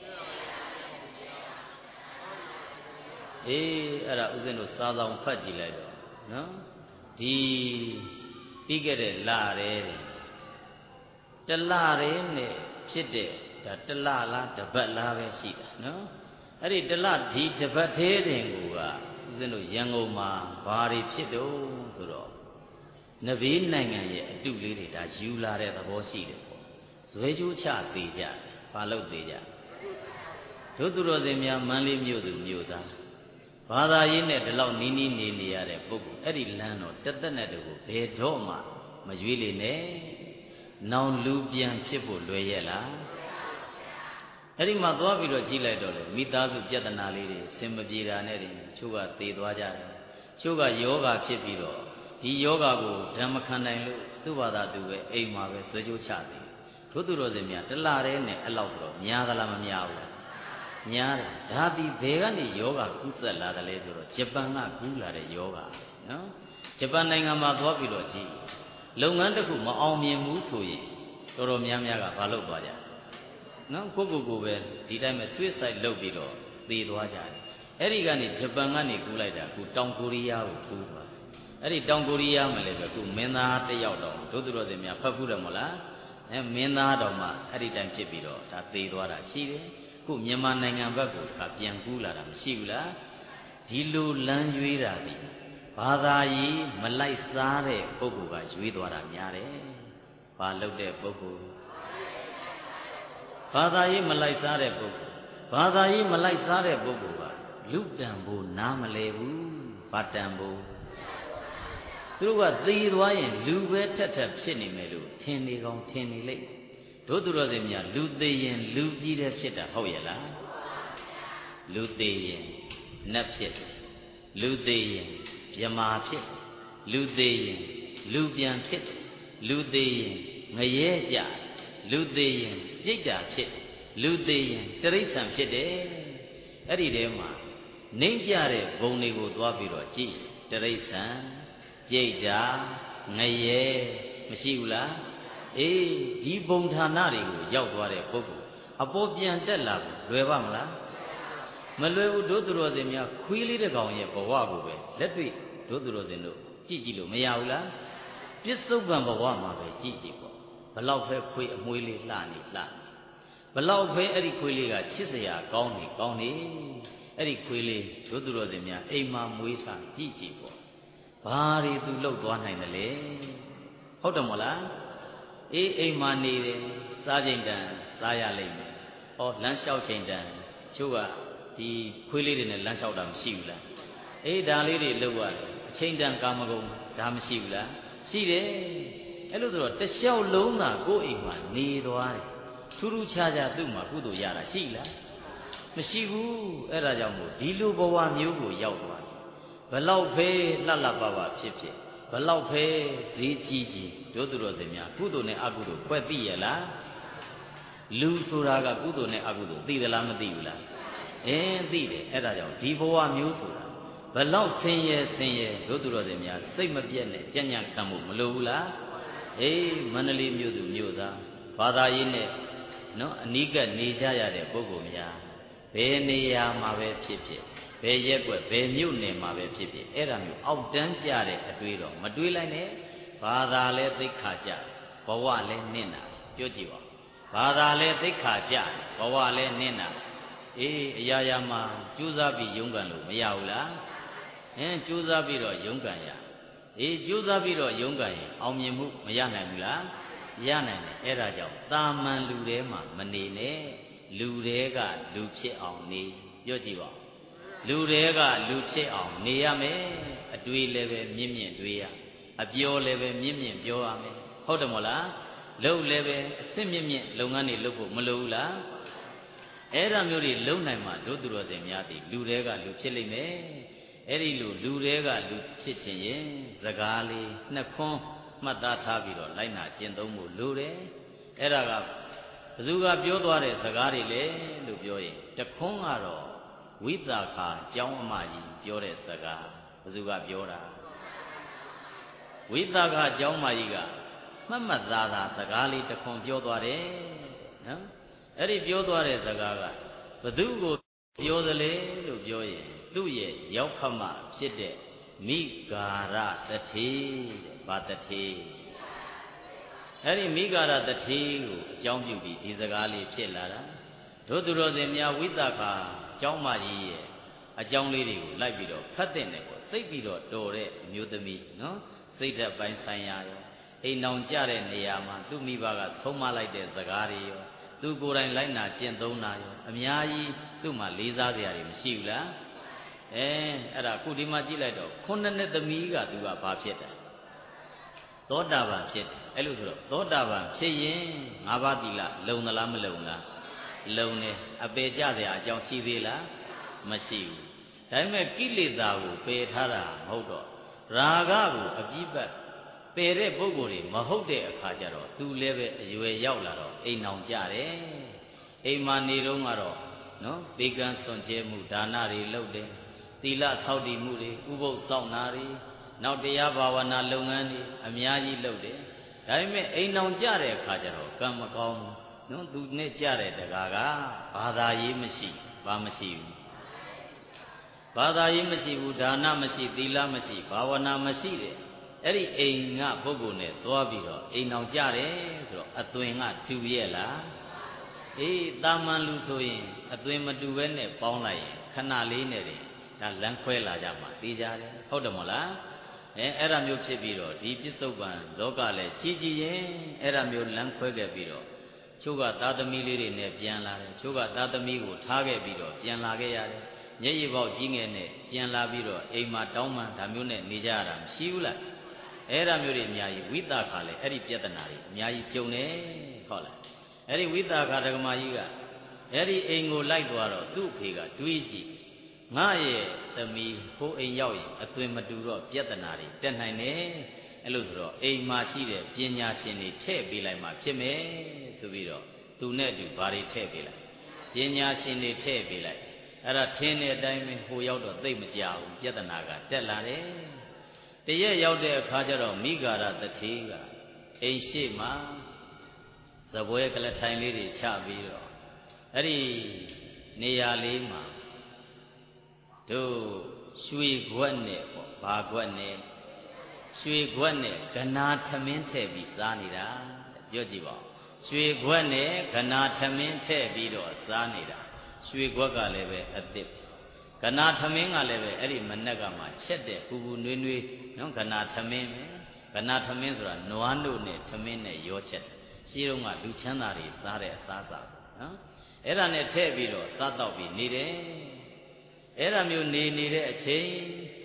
အေးအဲ့ဒါဥစဉ်တို့စာဆောင်ဖတ်ကြည့်လိုက်တော့နော်ဒီပြီးခဲ့တဲ့လရဲတလရဲနဲ့ဖြစ်တဲ့ဒါတလလားတပတ်လားပဲရှိတာနော်အဲ့ဒီတလဒီတပတ်သေးတင်ကိုကဥစဉ်တို့ရန်ကုန်မှာဘာတွေဖြစ်တော့ဆိုတော့နဘေးနိုင်ငံရဲ့အတုလေးတွေဒါယူလာတဲ့သဘောရှိတယ်ပေါ့ဇွဲကြိုးချသေးကြတယ်ဘာလို့သေးကြတို့သူတော်စင်များမန်းလေးမြို့သူမြို့သားဘာသာရေးနဲ့ဒီလောက်နီးနီးနေနေရတဲ့ပုဂ္ဂိုလ်အဲ့ဒီလမ်းတော့တသက်နဲ့တူကိုဘယ်တော့မှမရွေးလေနဲ့နောင်လူပြန်ဖြစ်ဖို့လွယ်ရဲ့လားအဲ့ဒီမှာသွားပြီးတော့ကြည့်လိုက်တော့လေမိသားစုပြဿနာလေးတွေစင်မပြေတာနဲ့တည်းချို့ကသေသွားကြတယ်ချို့ကယောဂဖြစ်ပြီးတော့ဒီယောဂကိုဓမ္မခံနိုင်လို့သူ့ဘာသာသူပဲအိမ်မှာပဲဇွဲကြိုးချသေးတို့သူတော်စင်များတလရဲနဲ့အဲ့လောက်တော့များသလားမများဘူးလားများတယ်ဒါပြီးဘယ်ကနေယောဂကူးသက်လာတယ်လဲဆိုတော့ဂျပန်ကကူးလာတဲ့ယောဂနော်ဂျပန်နိုင်ငံမှာသွားပြီးတော့ကြည့်လုပ်ငန်းတစ်ခုမအောင်မြင်ဘူးဆိုရင်တော်တော်များများကမလုပ်သွားကြနော်ကိုကိုကိုပဲဒီတိုင်းပဲ suicide လုပ်ပြီးတော့သေသွားကြတယ်အဲ့ဒီကနေဂျပန်ကနေကူးလိုက်တာအခုတောင်ကိုရီးယားကိုကူးသွားတယ်အဲ့ဒီတောင်ကိုရီးယားမှာလည်းပဲအခုမင်းသားတစ်ယောက်တော့ဒုသူတော်စင်များဖတ်ဘူးတယ်မို့လားအဲမင်းသားတော်မှအဲ့ဒီတိုင်းဖြစ်ပြီးတော့ဒါသေသွားတာရှိတယ်ခုမြန်မာနိုင်ငံဘက်ကပြန်ကူးလာတာမရှိဘူးလားဒီလိုလမ်းရွေးတာဒီဘာသာရေးမလိုက်စားတဲ့ပုဂ္ဂိုလ်ကရွေးသွားတာများတယ်ဘာလုပ်တဲ့ပုဂ္ဂိုလ်ဘာသာရေးမလိုက်စားတဲ့ပုဂ္ဂိုလ်ဘာသာရေးမလိုက်စားတဲ့ပုဂ္ဂိုလ်ကလူတန်ဖို့နားမလဲဘူးဘာတန်ဖို့သူတို့ကသေသွားရင်လူပဲထက်ထက်ဖြစ်နေမယ်လို့ထင်နေကောင်းထင်နေလိမ့်တို့သူတော်စင်များလူသေးရင်လူကြီးတဲ့ဖြစ်တာဟုတ်ရဲ့လားလူသေးရင်နတ်ဖြစ်လူသေးရင်မြမာဖြစ်လူသေးရင်လူပြန်ဖြစ်လူသေးရင်ငရဲကြလူသေးရင်ပြိတ္တာဖြစ်လူသေးရင်တိရစ္ဆာန်ဖြစ်တယ်အဲ့ဒီထဲမှာနှိမ့်ကြတဲ့ဘုံတွေကိုသွားပြီးတော့ကြည့်တိရစ္ဆာန်ပြိတ္တာငရဲမရှိဘူးလားအေးဒီဘုံဌာနတွေကိုရောက်သွားတဲ့ပုဂ္ဂိုလ်အပေါ်ပြန်တက်လာဖို့လွယ်ပါမလားမလွယ်ဘူးတို့သူတော်စင်များခွေးလေးတစ်ကောင်ရဲ့ဘဝကိုပဲလက်တွေ့တို့သူတော်စင်တို့ကြည့်ကြည့်လို့မရဘူးလားပြစ္ဆုတ်ပံဘဝမှာပဲကြည့်ကြည့်ပေါ့ဘလောက်ပဲခွေးအမွှေးလေးလှနေလှနေဘလောက်ပဲအဲ့ဒီခွေးလေးကချစ်စရာကောင်းနေကောင်းနေအဲ့ဒီခွေးလေးတို့သူတော်စင်များအိမ်မှာမွေးထားကြည့်ကြည့်ပေါ့ဘာတွေသူလှုပ်သွားနိုင်တယ်လေဟုတ်တယ်မဟုတ်လားအေးအိမ်မှာနေတယ်စားချိန်တန်စားရလိမ့်မယ်ဟောလမ်းလျှောက်ချိန်တန်ချို့ကဒီခွေးလေးတွေနဲ့လမ်းလျှောက်တာမရှိဘူးလားအေးဒါလေးတွေလှုပ်ရတယ်အချိန်တန်ကာမဂုဏ်ဒါမရှိဘူးလားရှိတယ်အဲ့လိုဆိုတော့တစ်လျှောက်လုံးသာကိုယ့်အိမ်မှာနေသွားတယ်ထူးထူးခြားခြားသူ့မှာကုသိုလ်ရတာရှိလားမရှိဘူးအဲ့ဒါကြောင့်မို့ဒီလိုဘဝမျိုးကိုရောက်သွားတယ်ဘလောက်ပဲလှလှပပဖြစ်ဖြစ်ဘလောက်ပဲဈေးကြီးကြီးတို့သူတော်စင်များကုသိုလ်နဲ့အကုသိုလ်ကွက်သိရလားလူဆိုတာကကုသိုလ်နဲ့အကုသိုလ်သိသလားမသိဘူးလားအင်းသိတယ်အဲ့ဒါကြောင့်ဒီဘဝမျိုးဆိုတာဘလောက်ဆင်းရဲဆင်းရဲတို့သူတော်စင်များစိတ်မပြတ်နဲ့ကြံ့ကြံ့ခံဖို့မလိုဘူးလားအေးမန္တလေးမြို့သူမြို့သားဘာသာရေးနဲ့နော်အနိကနေကြရတဲ့ပုဂ္ဂိုလ်များဘယ်နေရာမှာပဲဖြစ်ဖြစ်ဘယ်ရက်ွက်ဘယ်မြို့နယ်မှာပဲဖြစ်ဖြစ်အဲ့ဒါမျိုးအောက်တန်းကြတဲ့အတွေးတော့မတွေးလိုက်နဲ့ဘာသာလဲသိက္ခာကြဘဝလဲနင့်တာပြောကြည့်ပါဘာသာလဲသိက္ခာကြဘဝလဲနင့်တာအေးအရာရာမှာကြိုးစားပြီးရုန်းကန်လို့မရဘူးလားဟင်းကြိုးစားပြီးတော့ရုန်းကန်ရအေးကြိုးစားပြီးတော့ရုန်းကန်ရင်အောင်မြင်မှုမရနိုင်ဘူးလားရနိုင်တယ်အဲ့ဒါကြောင့်တာမန်လူထဲမှာမနေနဲ့လူတွေကလူဖြစ်အောင်နေပြောကြည့်ပါလူတွေကလူဖြစ်အောင်နေရမယ်အတွေးလည်းပဲမြင့်မြင့်တွေးရအပြောလည်းပဲမြင့်မြင့်ပြောရမယ်ဟုတ်တယ်မို့လားလုပ်လည်းပဲအစစ်မြင့်မြင့်လုပ်ငန်းတွေလုပ်ဖို့မလိုဘူးလားအဲ့ဒါမျိုးတွေလုံနိုင်မှတို့သူတော်စင်များသည်လူတွေကလူဖြစ်လိမ့်မယ်အဲ့ဒီလိုလူတွေကလူဖြစ်ခြင်းရင်စကားလေးနှစ်ခွန်းမှတ်သားထားပြီးတော့လိုက်နာကျင့်သုံးဖို့လိုတယ်အဲ့ဒါကဘယ်သူကပြောသွားတဲ့စကားတွေလဲလို့ပြောရင်တခွန်းကတော့ဝိသခာကျောင်းအမကြီးပြောတဲ့စကားဘယ်သူကပြောတာဝိသခာကျောင်းမကြီးကမှတ်မှတ်သားသားစကားလေးတခွန်းပြောသွားတယ်နော်အဲ့ဒီပြောသွားတဲ့စကားကဘယ်သူကိုပြောသလဲလို့ပြောရင်သူ့ရဲ့ရောက်ခမဖြစ်တဲ့မိဂါရတထေတဲ့ဘာတထေအဲ့ဒီမိဂါရတထေကိုအကြောင်းပြုပြီးဒီစကားလေးဖြစ်လာတာတို့သူတော်စင်များဝိသခာကျောင်းမကြီးရဲ့အကြောင်းလေးတွေကိုလိုက်ပြီးတော့ဖတ်တဲ့နဲ့ပေါ့သိပြီးတော့တော်တဲ့အမျိုးသမီးနော်စိတ်ဓာတ်ပိုင်းဆိုင်ရာရောအိမ်အောင်ကြတဲ့နေရာမှာသူ့မိဘကဆုံးမလိုက်တဲ့စကားတွေရောသူကိုယ်တိုင်လိုက်နာကျင့်သုံးတာရောအများကြီးသူ့မှာလေးစားစရာတွေမရှိဘူးလားအဲအဲ့ဒါခုဒီမှာကြည့်လိုက်တော့ခုနှစ်နှစ်သမီးကသူကဘာဖြစ်တာသောတာပန်ဖြစ်တယ်အဲ့လိုဆိုတော့သောတာပန်ဖြစ်ရင်ငါးပါးသီလလုံသလားမလုံလားလုံတယ်အပေကြစရာအကြောင်းရှိသေးလားမရှိဘူးဒါပေမဲ့ကိလေသာကိုပယ်ထားတာမဟုတ်တော့ရာဂကိုအပြည့်ပတ်ပယ်တဲ့ပုဂ္ဂိုလ်တွေမဟုတ်တဲ့အခါကျတော့သူလည်းပဲအရွယ်ရောက်လာတော့အိမ်အောင်ကြတယ်အိမ်မှာနေတော့ကတော့နော်ဘေကံစွန့်ကြဲမှုဒါနတွေလုပ်တယ်သီလဆောက်တည်မှုတွေဥပုသ်စောင့်နာတွေနောက်တရားဘာဝနာလုပ်ငန်းတွေအများကြီးလုပ်တယ်ဒါပေမဲ့အိမ်အောင်ကြတဲ့အခါကျတော့ကံမကောင်းဘူးနော်သူနဲ့ကြတဲ့တကားကဘာသာရေးမရှိဘာမရှိဘူးဘာသာရေးမရှိဘူးဒါနမရှိသီလမရှိဘာဝနာမရှိတဲ့အဲ့ဒီအိမ်ကပုဂ္ဂိုလ်နဲ့သွားပြီးတော့အိမ်အောင်ကြတယ်ဆိုတော့အသွင်ကတူရဲ့လားအေးတာမန်လူဆိုရင်အသွင်မတူဘဲနဲ့ပေါင်းလိုက်ရင်ခဏလေးနဲ့တင်ဒါလမ်းခွဲလာကြမှာသိကြတယ်ဟုတ်တယ်မဟုတ်လားအဲအဲ့ဒါမျိုးဖြစ်ပြီးတော့ဒီပစ္စုပန်လောကလည်းကြီးကြီးရင်အဲ့ဒါမျိုးလမ်းခွဲခဲ့ပြီးတော့ချို့ကသားသမီးလေးတွေနဲ့ပြန်လာတယ်ချို့ကသားသမီးကိုထားခဲ့ပြီးတော့ပြန်လာခဲ့ရတယ်မျက်ရည်ပေါက်ကြီးငယ်နဲ့ပြန်လာပြီးတော့အိမ်မှာတောင်းပန်ဒါမျိုးနဲ့နေကြရတာမရှိဘူးလားအဲ့ဒါမျိုးတွေအများကြီးဝိသခာလည်းအဲ့ဒီပြဿနာတွေအများကြီးကြုံတယ်ဟုတ်လားအဲ့ဒီဝိသခာဒကမာကြီးကအဲ့ဒီအိမ်ကိုလိုက်သွားတော့သူ့အဖေကတွေးကြည့်ငါရဲ့သမီးဟိုအိမ်ရောက်ရင်အသွင်မတူတော့ပြဿနာတွေတက်နိုင်တယ်အဲ့လိုဆိုတော့အိမ်မှာရှိတဲ့ပညာရှင်တွေထည့်ပေးလိုက်မှဖြစ်မယ်ဆိုပြီးတော့သူနဲ့တူဘာတွေထည့်ပေးလိုက်ပညာရှင်တွေထည့်ပေးလိုက်အဲ့ဒါထင်းတဲ့အတိုင်းပဲဟိုရောက်တော့သိမကြဘူးပြဿနာကတက်လာတယ်တရက်ရောက်တဲ့အခါကျတော့မိဂါရတထေကအိမ်ရှိမှာဇပွဲကလထိုင်လေးတွေချပြီးတော့အဲ့ဒီနေရာလေးမှာတို့ရွှေခွက်နဲ့ပေါ့ဘာခွက်နဲ့ရွှေခွက်နဲ့ကနာထမင်းထည့်ပြီးစားနေတာပြောကြည့်ပါရွှေခွက်နဲ့ကနာထမင်းထည့်ပြီးတော့စားနေတာရွှေခွက်ကလည်းပဲအသစ်ကနာထမင်းကလည်းပဲအဲ့ဒီမနက်ကမှချက်တဲ့ပူပူနွေးနွေးနော်ကနာထမင်းပဲကနာထမင်းဆိုတာနွားတို့နဲ့ထမင်းနဲ့ရောချက်ရှိတော့ကလူချမ်းသာတွေစားတဲ့အစားအစာနော်အဲ့ဒါနဲ့ထည့်ပြီးတော့စားတော့ပြီးနေတယ်အဲ့ဒါမျိုးနေနေတဲ့အချိန်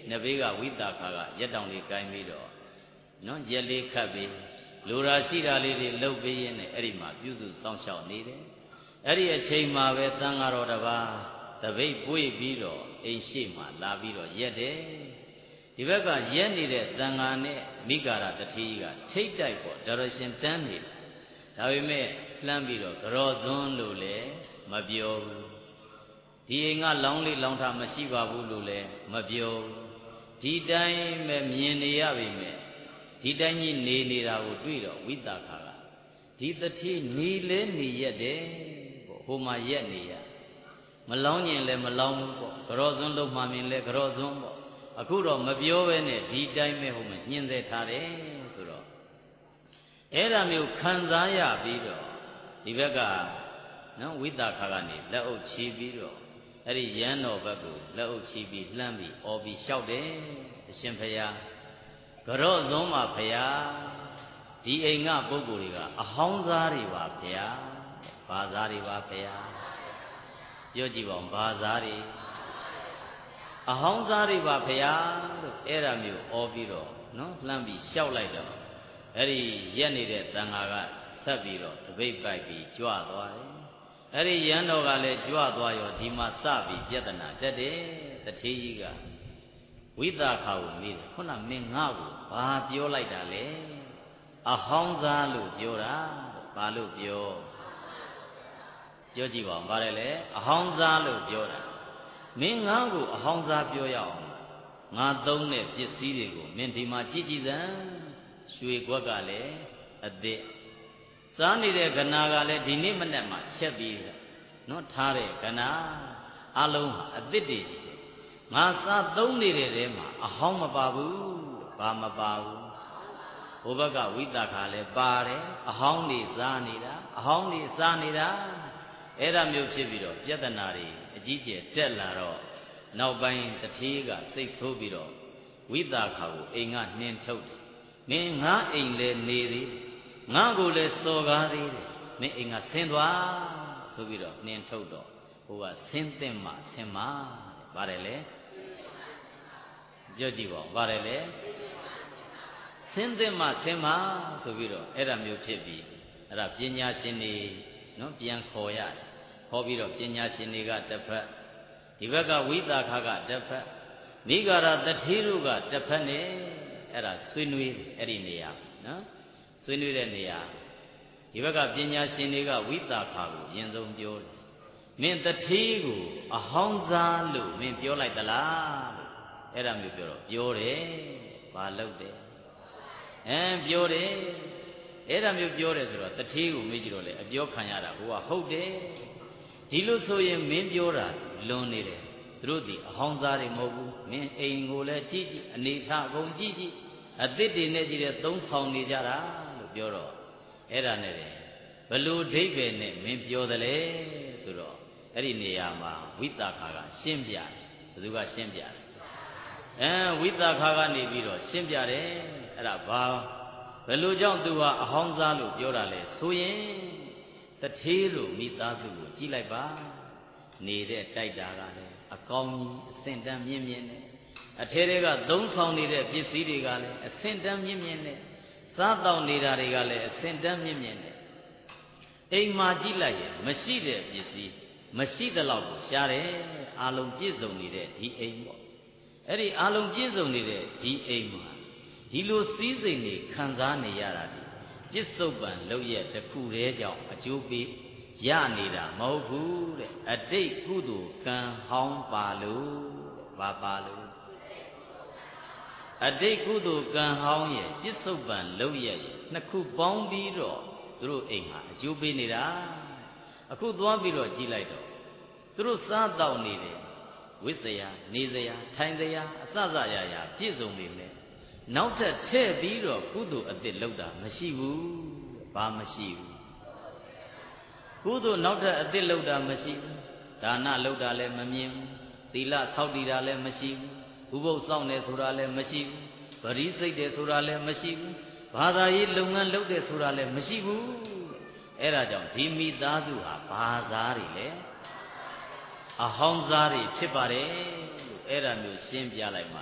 နှစ်ဘေးကဝိသခါကရက်တောင်လေးကိုင်းပြီးတော့နော်ရက်လေးခတ်ပြီးလူရာရှိတာလေးတွေလှုပ်ပြီးရင်းနဲ့အဲ့ဒီမှာပြုစုစောင့်ရှောက်နေတယ်အဲ့ဒီအချိန်မှာပဲသံဃာတော်တစ်ပါးတပိတ်ပွေ့ပြီးတော့အိမ်ရှိမှလာပြီးတော့ရက်တယ်ဒီဘက်ကရက်နေတဲ့သံဃာနဲ့မိဂါရတတိကထိတ်တိုက်ပေါ့ဒါရရှင်တန်းနေတယ်ဒါပေမဲ့လှမ်းပြီးတော့ကြော်သွန်းလို့လည်းမပြောဘူးဒီအိမ်ကလောင်းလေးလောင်းထားမရှိပါဘူးလို့လည်းမပြောဘူးဒီတိုင်းပဲမြင်နေရပြီမဲ့ဒီတိုင်းကြီးနေနေတာကိုတွေ့တော့ဝိသခါကဒီတတိနေလဲနေရက်တယ်ပေါ့ဟိုမှာရက်နေရမလောင်းရင်လည်းမလောင်းဘူးပေါ့ကြော်သွန်းလို့မှမြင်လဲကြော်သွန်းပေါ့အခုတော့မပြောဘဲနဲ့ဒီတိုင်းပဲဟိုမှာညှင်းသေးထားတယ်ဆိုတော့အဲ့ဒါမျိုးခံစားရပြီးတော့ဒီဘက်ကနော်ဝိသခါကနေလက်အုပ်ချီပြီးတော့အဲ့ဒီရန်တော်ဘက်ကိုလက်အုပ်ချီပြီးလှမ်းပြီးအော်ပြီးလျှောက်တယ်အရှင်ဘုရားကြော့သွန်းပါဘုရားဒီအိမ်ကပုဂ္ဂိုလ်တွေကအဟောင်းသားတွေပါဘုရားဘာသားတွေပါဘုရားပြောကြည့်ပါဦးဘာသားတွေအဟောင်းသားတွေပါဘုရားလို့အဲ့ဒါမျိုးအော်ပြီးတော့နော်လှမ်းပြီးလျှောက်လိုက်တော့အဲ့ဒီရက်နေတဲ့တန်ဃာကဆက်ပြီးတော့တပိတ်ပိုက်ပြီးကြွသွားတယ်အဲ့ဒီရန်တော်ကလည်းကြွသွားရောဒီမှာစပြီးပြဿနာတက်တယ်တထေးကြီးကဝိသခါကိုမေးတယ်ခုနမင်းငါ့ကိုဘာပြောလိုက်တာလဲအဟောင်းသားလို့ပြောတာဘာလို့ပြောပြောကြည့်ပါဦးဘာလဲလဲအဟောင်းသားလို့ပြောတာမင်းငါ့ကိုအဟောင်းသားပြောရအောင်ငါသုံးတဲ့ပစ္စည်းတွေကိုမင်းဒီမှာကြည့်ကြည့်စမ်းရွှေကွက်ကလည်းအသစ်စားနေတဲ့ကနာကလည်းဒီနေ့မနေ့မှချက်ပြီးနော်ထားတဲ့ကနာအလုံးဟာအသစ်တွေကြီးတယ်ငါစားသုံးနေတဲ့ထဲမှာအဟောင်းမပါဘူးဘာမပါဘူးဘုဘကဝိသခါလည်းပါတယ်အဟောင်းတွေစားနေတာအဟောင်းတွေစားနေတာအဲ့ဒါမျိုးဖြစ်ပြီးတော့ပြဿနာတွေအကြီးကျယ်တက်လာတော့နောက်ပိုင်းတထေးကစိတ်ဆိုးပြီးတော့ဝိသခါကိုအိမ်ကနှင်ထုတ်တယ်မင်းငါအိမ်လည်းနေသေးငါကိုလည်းစော်ကားသေးတယ်မင်းအိမ်ကဆင်းသွားဆိုပြီးတော့နှင်ထုတ်တော့ဟိုကဆင်းသင့်မှဆင်းမှပါတယ်လေပြောကြည့်ပါဦးပါတယ်လေဆင်းသင့်မှဆင်းမှဆိုပြီးတော့အဲ့ဒါမျိုးဖြစ်ပြီးအဲ့ဒါပညာရှင်တွေနော်ပြန်ခေါ်ရတယ်ခေါ်ပြီးတော့ပညာရှင်တွေကတစ်ဖက်ဒီဘက်ကဝိသခါကတစ်ဖက်မိဂါရတထေးတို့ကတစ်ဖက်နဲ့အဲ့ဒါဆွေးနွေးအဲ့ဒီနေရာနော်ဆွေးနွေးတဲ့နေရာဒီဘက်ကပညာရှင်တွေကဝိသခါကိုရင်ဆုံးပြောတယ်မင်းတထေးကိုအဟောင်းစားလို့မင်းပြောလိုက်သလားလို့အဲ့ဒါမျိုးပြောတော့ပြောတယ်ဘာလုပ်တယ်အဲပြောတယ်အဲ့ဒါမျိုးပြောတယ်ဆိုတော့တထေးကိုမေးကြည့်တော့လေအပြောခံရတာဟိုကဟုတ်တယ်ဒီလိုဆိုရင်မင်းပြောတာလွန်နေတယ်သူတို့ဒီအဟောင်းစားတွေမဟုတ်ဘူးမင်းအိမ်ကိုလည်းကြည့်ကြည့်အနေထားအကုန်ကြည့်ကြည့်အသစ်တွေနဲ့ကြည့်တဲ့သုံးဆောင်နေကြတာလို့ပြောတော့အဲ့ဒါနဲ့ဘလို့ဒိဋ္ဌိနဲ့မင်းပြောတယ်လေဆိုတော့အဲ့ဒီနေရာမှာဝိသခါကရှင်းပြတယ်ဘယ်သူကရှင်းပြတယ်အဲဝိသခါကနေပြီးတော့ရှင်းပြတယ်အဲ့ဒါဘာဘယ်လိုကြောင့်သူဟာအဟောင်းစားလို့ပြောတာလဲဆိုရင်တထေးလို့မိသားစုကိုကြည့်လိုက်ပါနေတဲ့တိုက်တာကလည်းအကောင်းကြီးအဆင့်တန်းမြင့်မြင့်နဲ့အထဲတွေကသုံးဆောင်နေတဲ့ပစ္စည်းတွေကလည်းအဆင့်တန်းမြင့်မြင့်နဲ့စားတောက်နေတာတွေကလည်းအဆင့်တန်းမြင့်မြင့်နဲ့အိမ်မှာကြည့်လိုက်ရင်မရှိတဲ့ပစ္စည်းမရှိတဲ့လောက်ကိုရှားတယ်အာလုံးပြည့်စုံနေတဲ့ဒီအိမ်ပေါ့အဲ့ဒီအာလုံးပြည့်စုံနေတဲ့ဒီအိမ်မှာဒီလိုစည်းစိမ်တွေခံစားနေရတာဒီပြစ္ဆုတ်ပံလောက်ရတခုတည်းကြောင့်အကျိုးပေးရနေတာမဟုတ်ဘူးတဲ့အတိတ်ကုသိုလ်ကံဟောင်းပါလို့ဘာပါလို့အတိတ်ကုသိုလ်ကံဟောင်းရဲ့ပြစ္ဆုတ်ပံလောက်ရရဲ့နှစ်ခုပေါင်းပြီးတော့သူတို့အိမ်ဟာအကျိုးပေးနေတာအခုသွားပြီးတော့ကြည့်လိုက်တော့သူတို့စားတောက်နေတယ်ဝိစရာနေစရာထိုင်စရာအစစရာရာပြည့်စုံနေမယ်နောက်ထပ်ထည့်ပြီးတော့ကုသိုလ်အသစ်လုပ်တာမရှိဘူးဘာမရှိဘူးကုသိုလ်နောက်ထပ်အသစ်လုပ်တာမရှိဘူးဒါနလုပ်တာလည်းမမြင်ဘူးသီလဆောက်တည်တာလည်းမရှိဘူးဥပုသ်စောင့်တယ်ဆိုတာလည်းမရှိဘူးပရိစိတ်တယ်ဆိုတာလည်းမရှိဘူးဘာသာရေးလုပ်ငန်းလုပ်တယ်ဆိုတာလည်းမရှိဘူးအဲ့ဒါကြောင့်ဒီမိသားစုဟာဘာသားတွေလဲအဟောင်းသားတွေဖြစ်ပါတယ်လို့အဲ့ဒါမျိုးရှင်းပြလိုက်မှ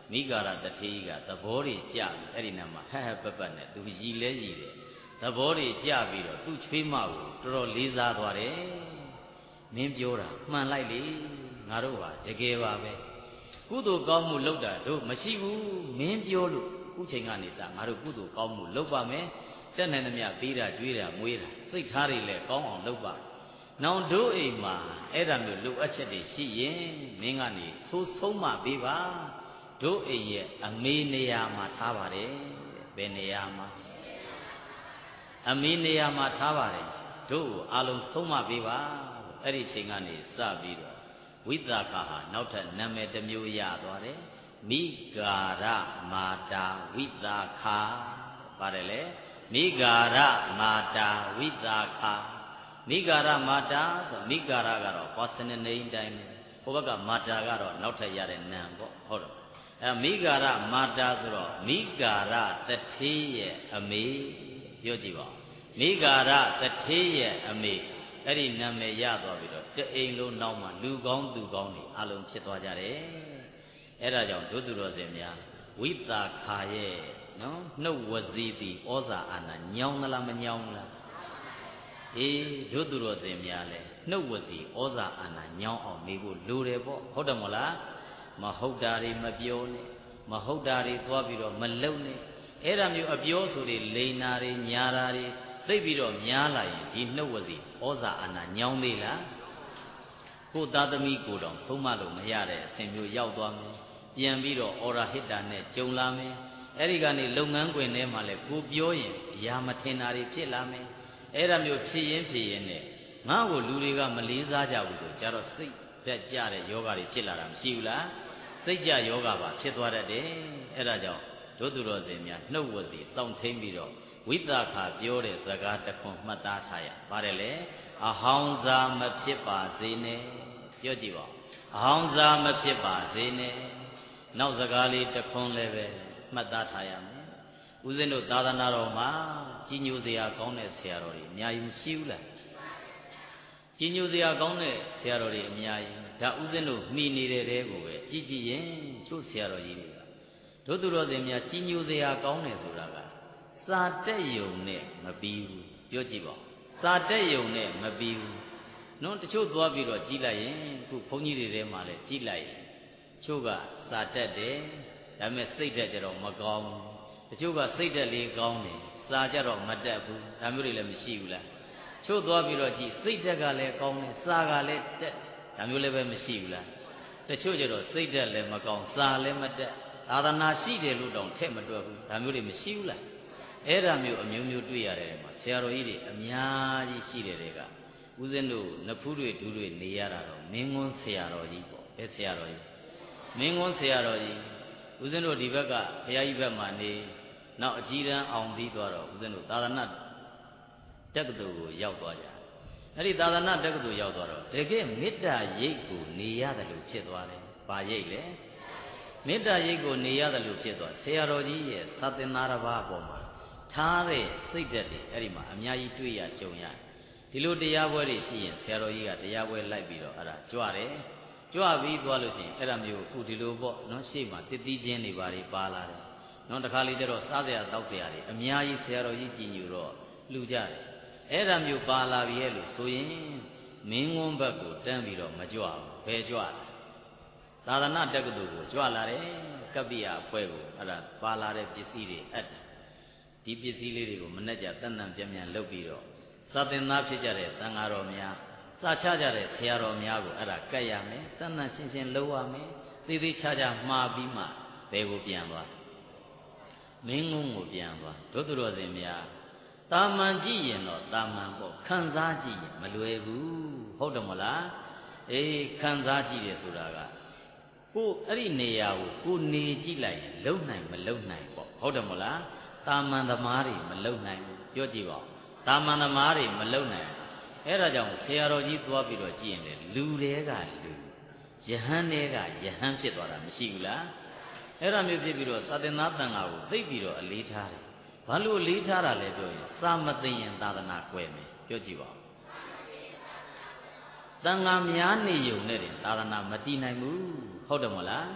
မိဂါရတထေးကသဘောတွေကြအဲ့ဒီနာမှာဟဟပပတ်နဲ့သူရည်လဲရည်တယ်သဘောတွေကြပြီးတော့သူ့ချွေးမကိုတော်တော်လေးစားသွားတယ်မင်းပြောတာမှန်လိုက်လေငါတို့ဟာတကယ်ပါပဲကုသိုလ်ကောင်းမှုလုပ်တာတို့မရှိဘူးမင်းပြောလို့ခုချိန်ကနေစငါတို့ကုသိုလ်ကောင်းမှုလုပ်ပါမယ်တက်နိုင်သမျှပေးတာကြွေးတာမွေးတာစိတ်ထားတွေလည်းကောင်းအောင်လုပ်ပါနောင်တို့အိမ်မှာအဲ့ဒါမျိုးလိုအပ်ချက်တွေရှိရင်မင်းကနေသိုးဆုံးမပေးပါတို့အိမ်ရဲ့အမေနေရာမှာထားပါတယ်ဘယ်နေရာမှာအမေနေရာမှာထားပါတယ်တို့အားလုံးဆုံးမပေးပါအဲ့ဒီချိန်ကနေစပြီးတော့ဝိသကဟာနောက်ထပ်နာမည်တစ်မျိုးရသွားတယ်မိဂါရမာတာဝိသခာပါတယ်လေမိဂါရမာတာဝိသခာမိဂါရမာတာဆိုမိဂါရကတော့ personal name တိုင်းဟိုဘက်ကမာတာကတော့နောက်ထပ်ရတဲ့နာမ်ပေါ့ဟုတ်တော့အဲမိဂါရမာတာဆိုတော့မိဂါရတထေးရဲ့အမေပြောကြည့်ပါမိဂါရတထေးရဲ့အမေအဲ့ဒီနာမည်ရသွားပြီးတော့တအိမ်လုံးနောက်မှာလူကောင်းသူကောင်းတွေအလုံးဖြစ်သွားကြတယ်အဲ့ဒါကြောင့်ဒုသူတော်စင်များဝိသခာရဲ့နော်နှုတ်ဝစီတိဩဇာအာဏာညောင်းသလားမညောင်းဘူးလားအေးဒုသူတော်စင်များလဲနှုတ်ဝစီဩဇာအာဏာညောင်းအောင်နေဖို့လိုတယ်ပေါ့ဟုတ်တယ်မဟုတ်လားမဟုတ်တာတွေမပြောနဲ့မဟုတ်တာတွေသွားပြီးတော့မလုံနဲ့အဲ့ဒါမျိုးအပြောဆိုတွေလိန်နာတွေညာတာတွေသိပြီးတော့များလာရင်ဒီနှုတ်ဝစီဩဇာအာဏာညောင်းသေးလားကိုသားသမီးကိုတောင်ဆုံးမလို့မရတဲ့အဆင့်မျိုးရောက်သွားမယ်ပြန်ပြီးတော့အော်ရာဟိတာနဲ့ကြုံလာမယ်အဲ့ဒီကနေလုပ်ငန်းခွင်ထဲမှာလဲကိုပြောရင်အရာမထင်တာတွေဖြစ်လာမယ်အဲ့ဒါမျိုးဖြစ်ရင်ဖြစ်ရင်နဲ့ငါ့ကိုလူတွေကမလေးစားကြဘူးဆိုကြတော့စိတ်တက်ကြတဲ့ယောဂတွေဖြစ်လာတာမရှိဘူးလားစိတ်ကြယောဂပါဖြစ်သွားတတ်တယ်အဲ့ဒါကြောင့်ဒုသူတော်စင်များနှုတ်ဝစီစောင့်ထိန်ပြီးတော့ဝိသခာပြောတဲ့စကားတစ်ခွန်းမှတ်သားထားရပါတယ်လေအဟောင်းစားမဖြစ်ပါစေနဲ့ပြောကြည့်ပါအဟောင်းစားမဖြစ်ပါစေနဲ့နောက်စကားလေးတစ်ခွန်းလည်းပဲမှတ်သားထားရမယ်ဦးဇင်းတို့သာသနာတော်မှာကြီးညိုစရာကောင်းတဲ့ဆရာတော်တွေအများကြီးမရှိဘူးလားကြီးညိုစရာကောင်းတဲ့ဆရာတော်တွေအများကြီးဒါဦးဇင်းတို့မှီနေတဲ့တဲကိုပဲကြည်ကြည်ရင်ချို့ဆရာတော်ကြီးတွေကတို့သူတော်စင်များကြီးညိုစရာကောင်းတယ်ဆိုတာကစာတက်ယုံနဲ့မပြီးဘူးပြောကြည့်ပါစာတက်ယုံနဲ့မပြီးဘူးနော်တချို့သွားပြီးတော့ကြီးလိုက်ရင်ခုဘုန်းကြီးတွေထဲမှာလည်းကြီးလိုက်ရင်ချို့ကစာတက်တယ်ဒါပေမဲ့စိတ်တက်ကြတော့မကောင်းဘူးတချို့ကစိတ်တက်လေးကောင်းတယ်စာကြတော့မတက်ဘူးဒါမျိုးတွေလည်းမရှိဘူးလားချို့သွားပြီးတော့ကြည့်စိတ်တက်ကလည်းကောင်းတယ်စာကလည်းတက်ဒါမျိုးလည်းပဲမရှိဘူးလားတချို့ကျတော့စိတ်တက်လည်းမကောင်းစာလည်းမတက်သာသနာရှိတယ်လို့တောင်ထက်မတွက်ဘူးဒါမျိုးတွေမရှိဘူးလားအဲ့ဒါမျိုးအမျိုးမျိုးတွေ့ရတယ်မှာဆရာတော်ကြီးတွေအများကြီးရှိတယ်တဲ့ကဦးဇင်းတို့နဖူးတွေဒူးတွေနေရတာတော့မင်းကွန်းဆရာတော်ကြီးပေါ့အဲဆရာတော်ကြီးမင်းကွန်းဆရာတော်ကြီးဦးဇင်းတို့ဒီဘက်ကဘုရားကြီးဘက်မှာနေနောက်အကြီးတန်းအောင်ပြီးသွားတော့ဦးဇင်းတို့သာသနာတက္ကသိုလ်ကိုရောက်သွားကြအဲ့ဒီသာသနာတက္ကသိုလ်ရောက်သွားတော့တကယ်မေတ္တာရိပ်ကိုနေရတယ်လို့ဖြစ်သွားတယ်။ဘာရိပ်လဲမေတ္တာရိပ်ကိုနေရတယ်လို့ဖြစ်သွားဆရာတော်ကြီးရဲ့သတ္တနာတစ်ပါးအပေါ်မှာထားတဲ့စိတ်ဓာတ်တွေအဲ့ဒီမှာအများကြီးတွေ့ရကြုံရဒီလိုတရားပွဲတွေရှိရင်ဆရာတော်ကြီးကတရားပွဲလိုက်ပြီးတော့အဲ့ဒါကြွတယ်ကြွပြီးသွားလို့ရှိရင်အဲ့ဒါမျိုးအခုဒီလိုပေါ့နော်ရှေ့မှာတစ်တိချင်းတွေပါတွေပါလာတယ်နော်တခါလေကျတော့စားစရာတောက်စရာတွေအများကြီးဆရာတော်ကြီးကြည်ညိုတော့လှူကြတယ်အဲ့ဒါမျိုးပါလာပြီရဲ့လို့ဆိုရင်မင်းဝန်းဘက်ကိုတန်းပြီးတော့မကြွဘူးဘယ်ကြွလဲသာသနာတက္ကသိုလ်ကိုကြွလာတယ်ကပ္ပိယအဖွဲ့ကိုအဲ့ဒါပါလာတဲ့ပစ္စည်းတွေအပ်ဒီပစ္စည်းလေးတွေကိုမနဲ့ကြတန်တန်ပြန်ပြန်လုပ်ပြီးတော့သာသနာဖြစ်ကြတဲ့သံဃာတော်များစာချကြတဲ့ဆရာတော်များကိုအဲ့ဒါကတ်ရမယ်တန်တန်ရှင်းရှင်းလုပ်ရမယ်သေသေးချာချာမှားပြီးမှဘယ်ကိုပြန်သွားမင်းငုံကိုပြန်သွားဒုသူတော်စင်များတာမန်ကြည့်ရင်တော့တာမန်ပေါ့ခံစားကြည့်ရင်မလွယ်ဘူးဟုတ်တယ်မလားအေးခံစားကြည့်တယ်ဆိုတာကကိုအဲ့ဒီနေရာကိုကိုနေကြည့်လိုက်ရင်လုံနိုင်မလုံနိုင်ပေါ့ဟုတ်တယ်မလားတာမန်သမားတွေမလုံနိုင်ဘူးပြောကြည့်ပါဦးတာမန်သမားတွေမလုံနိုင်အဲ့ဒါကြောင့်ဆရာတော်ကြီးသွားပြီးတော့ကြည့်ရင်လေလူတွေကလူယဟန်တွေကယဟန်ဖြစ်သွားတာမရှိဘူးလားအဲ့ဒါမျိုးဖြစ်ပြီးတော့သာသနာတန်ခါကိုသိပြီးတော့အလေးထားတယ်ဘာလို့အလေးထားတာလဲပြောရင်စာမသိရင်သာသနာကွယ်မယ်ပြောကြည့်ပါဦးတန်ခါများနေုံနဲ့တင်သာသနာမတည်နိုင်ဘူးဟုတ်တယ်မလား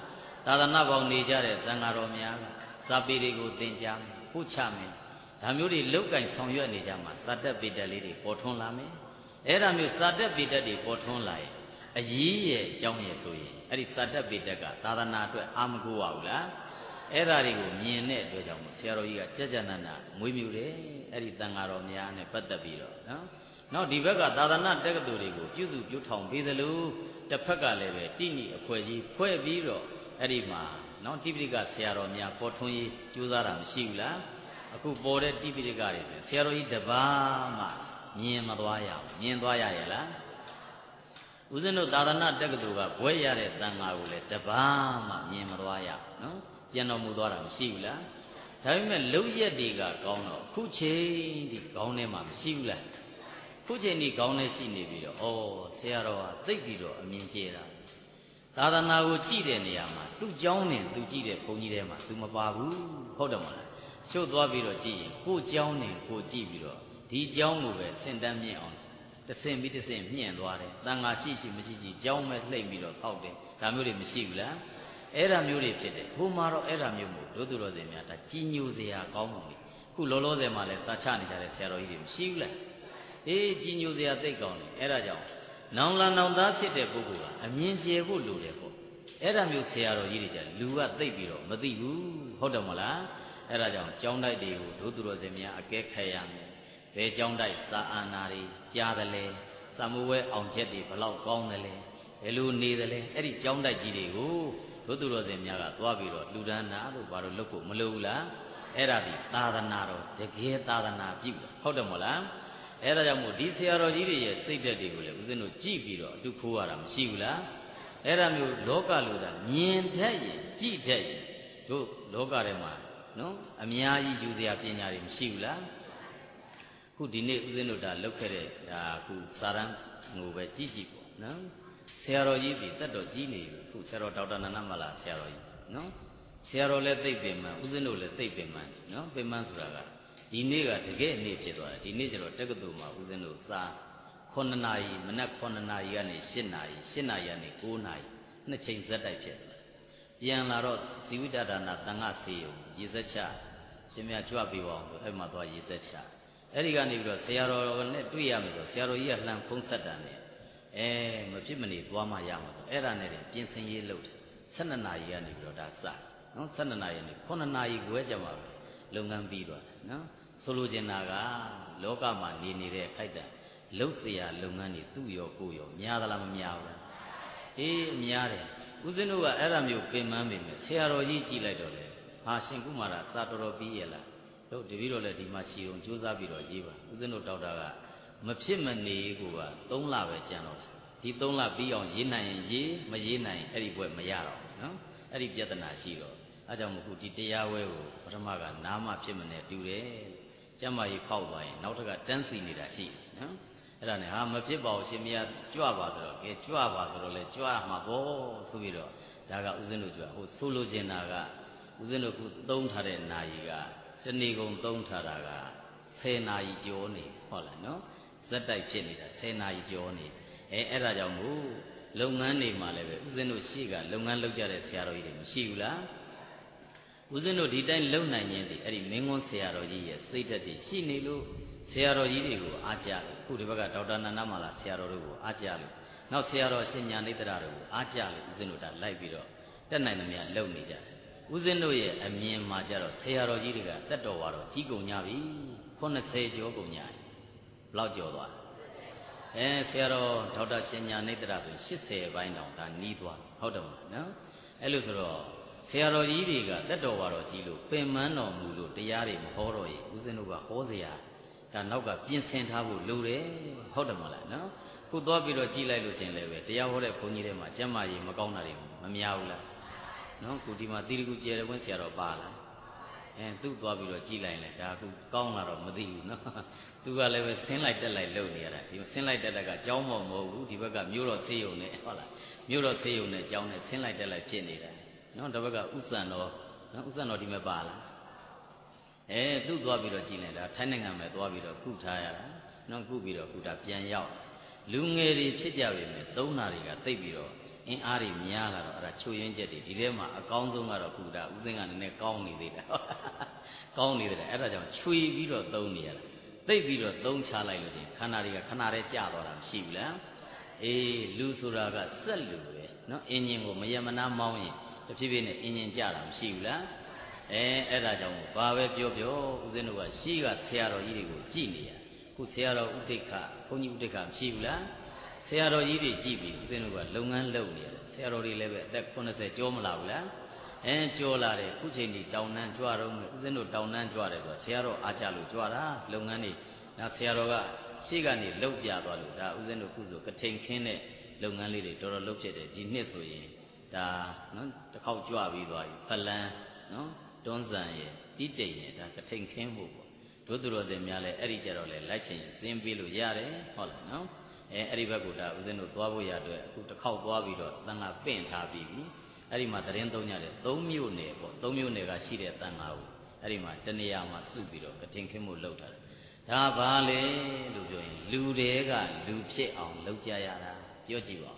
သာသနာ့ဘောင်နေကြတဲ့သံဃာတော်များကစာပေတွေကိုသင်ကြားမယ်ပို့ချမယ်ဒါမျိုးတွေလောက်ကင်ဆောင်ရွက်နေကြမှာစာတက်ပေတက်လေးတွေပေါ်ထွန်းလာမယ်အဲ့ဒါမျိုးစာတက်ပေတက်တွေပေါ်ထွန်းလာရင်အရေးရဲ့အကြောင်းရဲ့ဆိုရင်အဲ့ဒီစာတက်ပေတက်ကသာသနာအတွက်အာမကိုရဘူးလားအဲ့ဒါတွေကိုမြင်တဲ့အတွက်ကြောင့်ဆရာတော်ကြီးကကြကြနနမွေးမြူတယ်အဲ့ဒီတန်ဃာတော်များနဲ့ပတ်သက်ပြီးတော့နော်နောက်ဒီဘက်ကသာသနာတက္ကသိုလ်တွေကိုပြုစုပြုထောင်ပေးသလိုတစ်ဖက်ကလည်းပဲတိနိအဖွဲ့ကြီးဖွဲ့ပြီးတော့အဲ့ဒီမှာနော်တိပိဋကဆရာတော်များပေါ်ထွန်းရေးကြိုးစားတာမရှိဘူးလားအခုပေါ်တဲ့တိပိဋကတွေဆိုဆရာတော်ကြီးတပါးမှမြင်မသွားရဘူးမြင်သွားရရဲ့လားဦးဇင်းတို့သာသနာတက္ကသိုလ်ကဘွဲရတဲ့တန်ဃာကိုလည်းတပါးမှမြင်မသွားရနော်ပြန်တော်မူသွားတာမရှိဘူးလားဒါပေမဲ့လုံရက်တွေကကောင်းတော့ခုချိန်ဒီကောင်းနေမှာမရှိဘူးလားခုချိန်ဒီကောင်းနေရှိနေပြီးတော့ဩဆရာတော်ဟာသိပြီးတော့အမြင်ကျဲတာသာသနာကိုကြည့်တဲ့နေရာမှာသူ့เจ้าနဲ့သူကြည့်တဲ့ဘုန်းကြီးထဲမှာသူမပါဘူးဟုတ်တယ်မလားချုပ်သွားပြီးတော့ကြည့်ရင်ကိုเจ้าနဲ့ကိုကြည့်ပြီးတော့ဒီเจ้าကိုပဲစင်တန်းမြင့်အောင်တဆင့်ပြီးတဆင့်မြင့်သွားတယ်တန်ဃာရှိရှိမရှိရှိเจ้าမဲ့လှိမ့်ပြီးတော့ဖောက်တယ်ဒါမျိုးတွေမရှိဘူးလားအဲ့ဒါမျိုးတွေဖြစ်တယ်ဟိုမှာတော့အဲ့ဒါမျိုးမို့ဒုသူတော်စင်များဒါကြီးညိုစရာကောင်းမှုလေခုလောလောဆယ်မှာလဲစာချနေကြတဲ့ဆရာတော်ကြီးတွေမရှိဘူးလားအေးကြီးညိုစရာသိကောင်းတယ်အဲ့ဒါကြောင့်နောင်လာနောင်သားဖြစ်တဲ့ပုဂ္ဂိုလ်ကအမြင်ကျယ်ဖို့လိုတယ်ပေါ့အဲ့ဒါမျိုးဆရာတော်ကြီးတွေကြလူကသိပြီးတော့မသိဘူးဟုတ်တယ်မလားအဲ့ဒါကြောင့်ကျောင်းတိုက်တွေကိုဒုသူတော်စင်များအကဲခတ်ရမယ်ဘယ်ကျောင်းတိုက်စာအာနာတွေကြားတယ်လဲစာမဝဲအောင်ချက်တွေဘလောက်ကောင်းတယ်လဲဘယ်လိုနေတယ်လဲအဲ့ဒီကျောင်းတိုက်ကြီးတွေကိုဒုသူတော်စင်များကသွားပြီးတော့လူဒန်းနာလို့ဘာလို့လုပ်ဖို့မလိုဘူးလားအဲ့ဒါဒီသာသနာတော်တကယ်သာသနာပြုဟုတ်တယ်မဟုတ်လားအဲ့ဒါကြောင့်မို့ဒီဆရာတော်ကြီးတွေရဲ့စိတ်ဓာတ်တွေကိုလည်းဦးဇင်းတို့ကြည့်ပြီးတော့အတုခိုးရတာမရှိဘူးလားအဲ့ဒါမျိုးလောကလူသားမြင်တတ်ရင်ကြည့်တတ်ရင်တို့လောကထဲမှာနော်အများကြီးယူစရာပညာတွေမရှိဘူးလားခုဒီနေ့ဦးဇင်းတို့ဒါလောက်ခဲ့တဲ့ဒါခုစာရန်ငိုပဲကြည့်ကြည့်ပေါ့နော်ဆရာတော်ကြီးဒီတက်တော်ကြီးနေပြီခုဆရာတော်ဒေါက်တာနန္ဒမလာဆရာတော်ကြီးနော်ဆရာတော်လည်းသိပင်မှန်ဦးဇင်းတို့လည်းသိပင်မှန်နော်ပင်မှန်ဆိုတာကဒီနေ့ကတကယ်နေ့ဖြစ်သွားတယ်ဒီနေ့ကျတော့တက္ကသိုလ်မှာဦးဇင်းတို့စာခုနှစ်နာရီမနက်ခုနှစ်နာရီကနေရှစ်နာရီရှစ်နာရီကနေကိုးနာရီနှစ်ချိန်ဇက်တိုက်ဖြစ်သွားတယ်ပြန်လာတော့ဇီဝိတဒါနာတန်ခါဆေးရုံရေစက်ချရှင်မြတ်ကြွပေးပါအောင်ဆိုအဲ့မှာသွားရေစက်ချအဲ့ဒီကနေပြီးတော့ဆရာတော်နဲ့တွေ့ရမယ်ဆိုဆရာတော်ကြီးကလှမ်းဖုံးဆက်တာနဲ့အဲမဖြစ်မနေသွားမှရမှာဆိုအဲ့ဒါနဲ့ပြင်ဆင်ရေးလုပ်တယ်ဆယ်နှစ်နာရီကနေပြီးတော့ဒါစနော်ဆယ်နှစ်နာရီနဲ့ခုနှစ်နာရီခွဲကြမှာပဲလုပ်ငန်းပြီးသွားတယ်နော်ဆိုလိုချင်တာကလောကမှာနေနေတဲ့ခိုက်တံလှုပ်เสียလုပ်ငန်းတွေသူ့ရောကိုယ်ရောများသလားမများဘူးလားအေးများတယ်ဦးဇင်းတို့ကအဲ့ဒါမျိုးပင်ပန်းပေမဲ့ဆရာတော်ကြီးကြည်လိုက်တော့လေဟာရှင်ကုမာရစာတော်တော်ပြီးရလားတို့တပည့်တော်လည်းဒီမှာရှီအောင်ကြိုးစားပြီးတော့ရေးပါဦးဇင်းတို့တောက်တာကမဖြစ်မနေကိုကသုံးလပဲကြံတော့ဒီသုံးလပြီးအောင်ရေးနိုင်ရင်ရေးမရေးနိုင်ရင်အဲ့ဒီဘွဲ့မရတော့ဘူးနော်အဲ့ဒီပြဿနာရှိတော့အဲကြောင့်မို့ခုဒီတရားဝဲကိုပထမကနားမှဖြစ်မနေတူတယ်ကျမ်းမာရေးဖောက်သွားရင်နောက်ထပ်ကတန်းစီနေတာရှိနော်အဲ့ဒါနဲ့ဟာမဖြစ်ပါဘူးရှင်မရကြွပါဆိုတော့ကဲကြွပါဆိုတော့လေကြွမှာပေါ့ဆိုပြီးတော့ဒါကဦးဇင်းတို့ကြွဟိုဆိုလိုချင်တာကဦးဇင်းတို့ခုသုံးထားတဲ့နာယီကတဏီကုံသုံးထားတာကဆယ်နာရီကျော်နေဟုတ်လားနော်ဇက်တိုက်ဖြစ်နေတာဆယ်နာရီကျော်နေအဲအဲ့ဒါကြောင့်မို့လုပ်ငန်းတွေမှာလည်းပဲဦးဇင်းတို့ရှေ့ကလုပ်ငန်းလုပ်ကြတဲ့ဆရာတော်ကြီးတွေမရှိဘူးလားဦးဇင်းတို့ဒီတိုင်းလုံနိုင်ခြင်းဒီအဲ့ဒီမင်းကွန်းဆရာတော်ကြီးရဲ့စိတ်ဓာတ်တွေရှိနေလို့ဆရာတော်ကြီးတွေကိုအားကြလို့ခုဒီဘက်ကဒေါက်တာနန္ဒမလာဆရာတော်တို့ကိုအားကြလို့နောက်ဆရာတော်ရှင်ညာနိတ္တရတို့ကိုအားကြလို့ဦးဇင်းတို့ဒါလိုက်ပြီးတော့တက်နိုင်သမျှလုံနေကြတယ်ဦးဇင်းတို့ရဲ့အမြင်မှာကြတော့ဆရာတော်ကြီးတွေကတက်တော်ဝါတော့ကြီးကုန်ကြပြီခုနှစ်ဆယ်ကျော်ကုန်ကြတယ်ဘလောက်ကျော်သွားအဲဆရာတော်ဒေါက်တာရှင်ညာနိတ္တရဆိုရှစ်ဆယ်ပိုင်းတောင်ဒါနီးသွားဟုတ်တယ်မလားနော်အဲ့လိုဆိုတော့ဆရာတော်ကြီးတွေကတက်တော်ဝါတော့ကြီးလို့ပင်မန်းတော်မူလို့တရားတွေမဟောတော့ရင်ဦးဇင်းတို့ကဟောစရာဒါနောက်ကပြင်ဆင်ထားဖို့လိုတယ်ဟုတ်တယ်မလားနော်ခုသွားပြီးတော့ကြည်လိုက်လို့ရှင်လည်းပဲတရားဟောတဲ့ဘုန်းကြီးတွေမှာကျမ်းမာရေးမကောင်းတာတွေမများဘူးလားနော်ခုဒီမှာတိရိကုကျေရဝင်းဆရာတော်ပါလားအဲသူ့သွားပြီးတော့ကြည်လိုက်လေဒါခုကောင်းလာတော့မသိဘူးနော်သူကလည်းပဲဆင်းလိုက်တက်လိုက်လုပ်နေရတာဒီဆင်းလိုက်တက်တက်ကကြောင်းမမဟုတ်ဘူးဒီဘက်ကမြို့တော်သေးုံနဲ့ဟုတ်လားမြို့တော်သေးုံနဲ့ကြောင်းနဲ့ဆင်းလိုက်တက်လိုက်ဖြစ်နေတာနော်ဒီဘက်ကဥစ္ဆန်တော်နော်ဥစ္ဆန်တော်ဒီမဲ့ပါလားအဲသူ့သွားပြီးတော့ကြည်လိုက်တာထိုင်းနိုင်ငံမှာသွားပြီးတော့ကုထားရတာနော်ကုပြီးတော့ကုတာပြန်ရောက်လူငယ်တွေဖြစ်ကြပြီမဲ့သုံးနာတွေကတိတ်ပြီးတော့အင်းအားတွေများလာတော့အဲ့ဒါချွေရင်းချက်တွေဒီထဲမှာအကောင်းဆုံးကတော့ခုဒါဥစဉ်ကနည်းနည်းကောင်းနေသေးတယ်ကောင်းနေတယ်အဲ့ဒါကြောင့်ချွေပြီးတော့သုံးနေရတာသိပ်ပြီးတော့သုံးချလိုက်လို့ချင်းခန္ဓာတွေကခဏတည်းကြာသွားတာမရှိဘူးလားအေးလူဆိုတာကစက်လူပဲနော်အင်ဂျင်ကိုမယမနာမောင်းရင်တဖြည်းဖြည်းနဲ့အင်ဂျင်ကြာတာမရှိဘူးလားအဲအဲ့ဒါကြောင့်ဘာပဲပြောပြောဦးဇင်းတို့ကရှိကဆရာတော်ကြီးတွေကိုကြည်နေရခုဆရာတော်ဥဒိဋ္ဌဘုန်းကြီးဥဒိဋ္ဌမရှိဘူးလားဆရာတော်ကြီးတွေကြည်ပြီးဦးဇင်းတို့ကလုပ်ငန်းလုပ်နေရတယ်ဆရာတော်တွေလည်းပဲအသက်ခုနှစ်ဆယ်ကျော်မလာဘူးလားအဲကျော်လာတယ်ခုချိန်ဒီတောင်တန်းကြွတော့ဦးဇင်းတို့တောင်တန်းကြွတယ်ဆိုဆရာတော်အားကြလို့ကြွတာလုပ်ငန်းတွေဒါဆရာတော်ကရှေ့ကနေလှုပ်ပြသွားလို့ဒါဦးဇင်းတို့ခုဆိုကထိန်ခင်းတဲ့လုပ်ငန်းလေးတွေတော်တော်လှုပ်ဖြစ်တယ်ဒီနှစ်ဆိုရင်ဒါနော်တစ်ခေါက်ကြွပြီးသွားပြီဖလန်းနော်တွန်းဆန်ရဲ့တိတိတ်ရဲ့ဒါကထိန်ခင်းဖို့ပေါ့တို့သူတော်တွေများလဲအဲ့ဒီကြတော့လဲလိုက်ချင်စင်းပေးလို့ရတယ်ဟုတ်လားနော်အဲအဲ့ဒီဘက်ကဒါဦးဇင်းတို့သွားဖို့ရအတွက်အခုတစ်ခေါက်သွားပြီးတော့တန်ခါပင့်ထားပြီးပြီအဲ့ဒီမှာသတင်းသုံးကြတယ်သုံးမြို့နယ်ပေါ့သုံးမြို့နယ်ကရှိတဲ့တန်ခါကိုအဲ့ဒီမှာတနေရာမှာစုပြီးတော့ကထိန်ခင်းဖို့လုပ်ထားတယ်ဒါဘာလဲလို့ပြောရင်လူတွေကလူဖြစ်အောင်လုပ်ကြရတာပြောကြည့်ပါ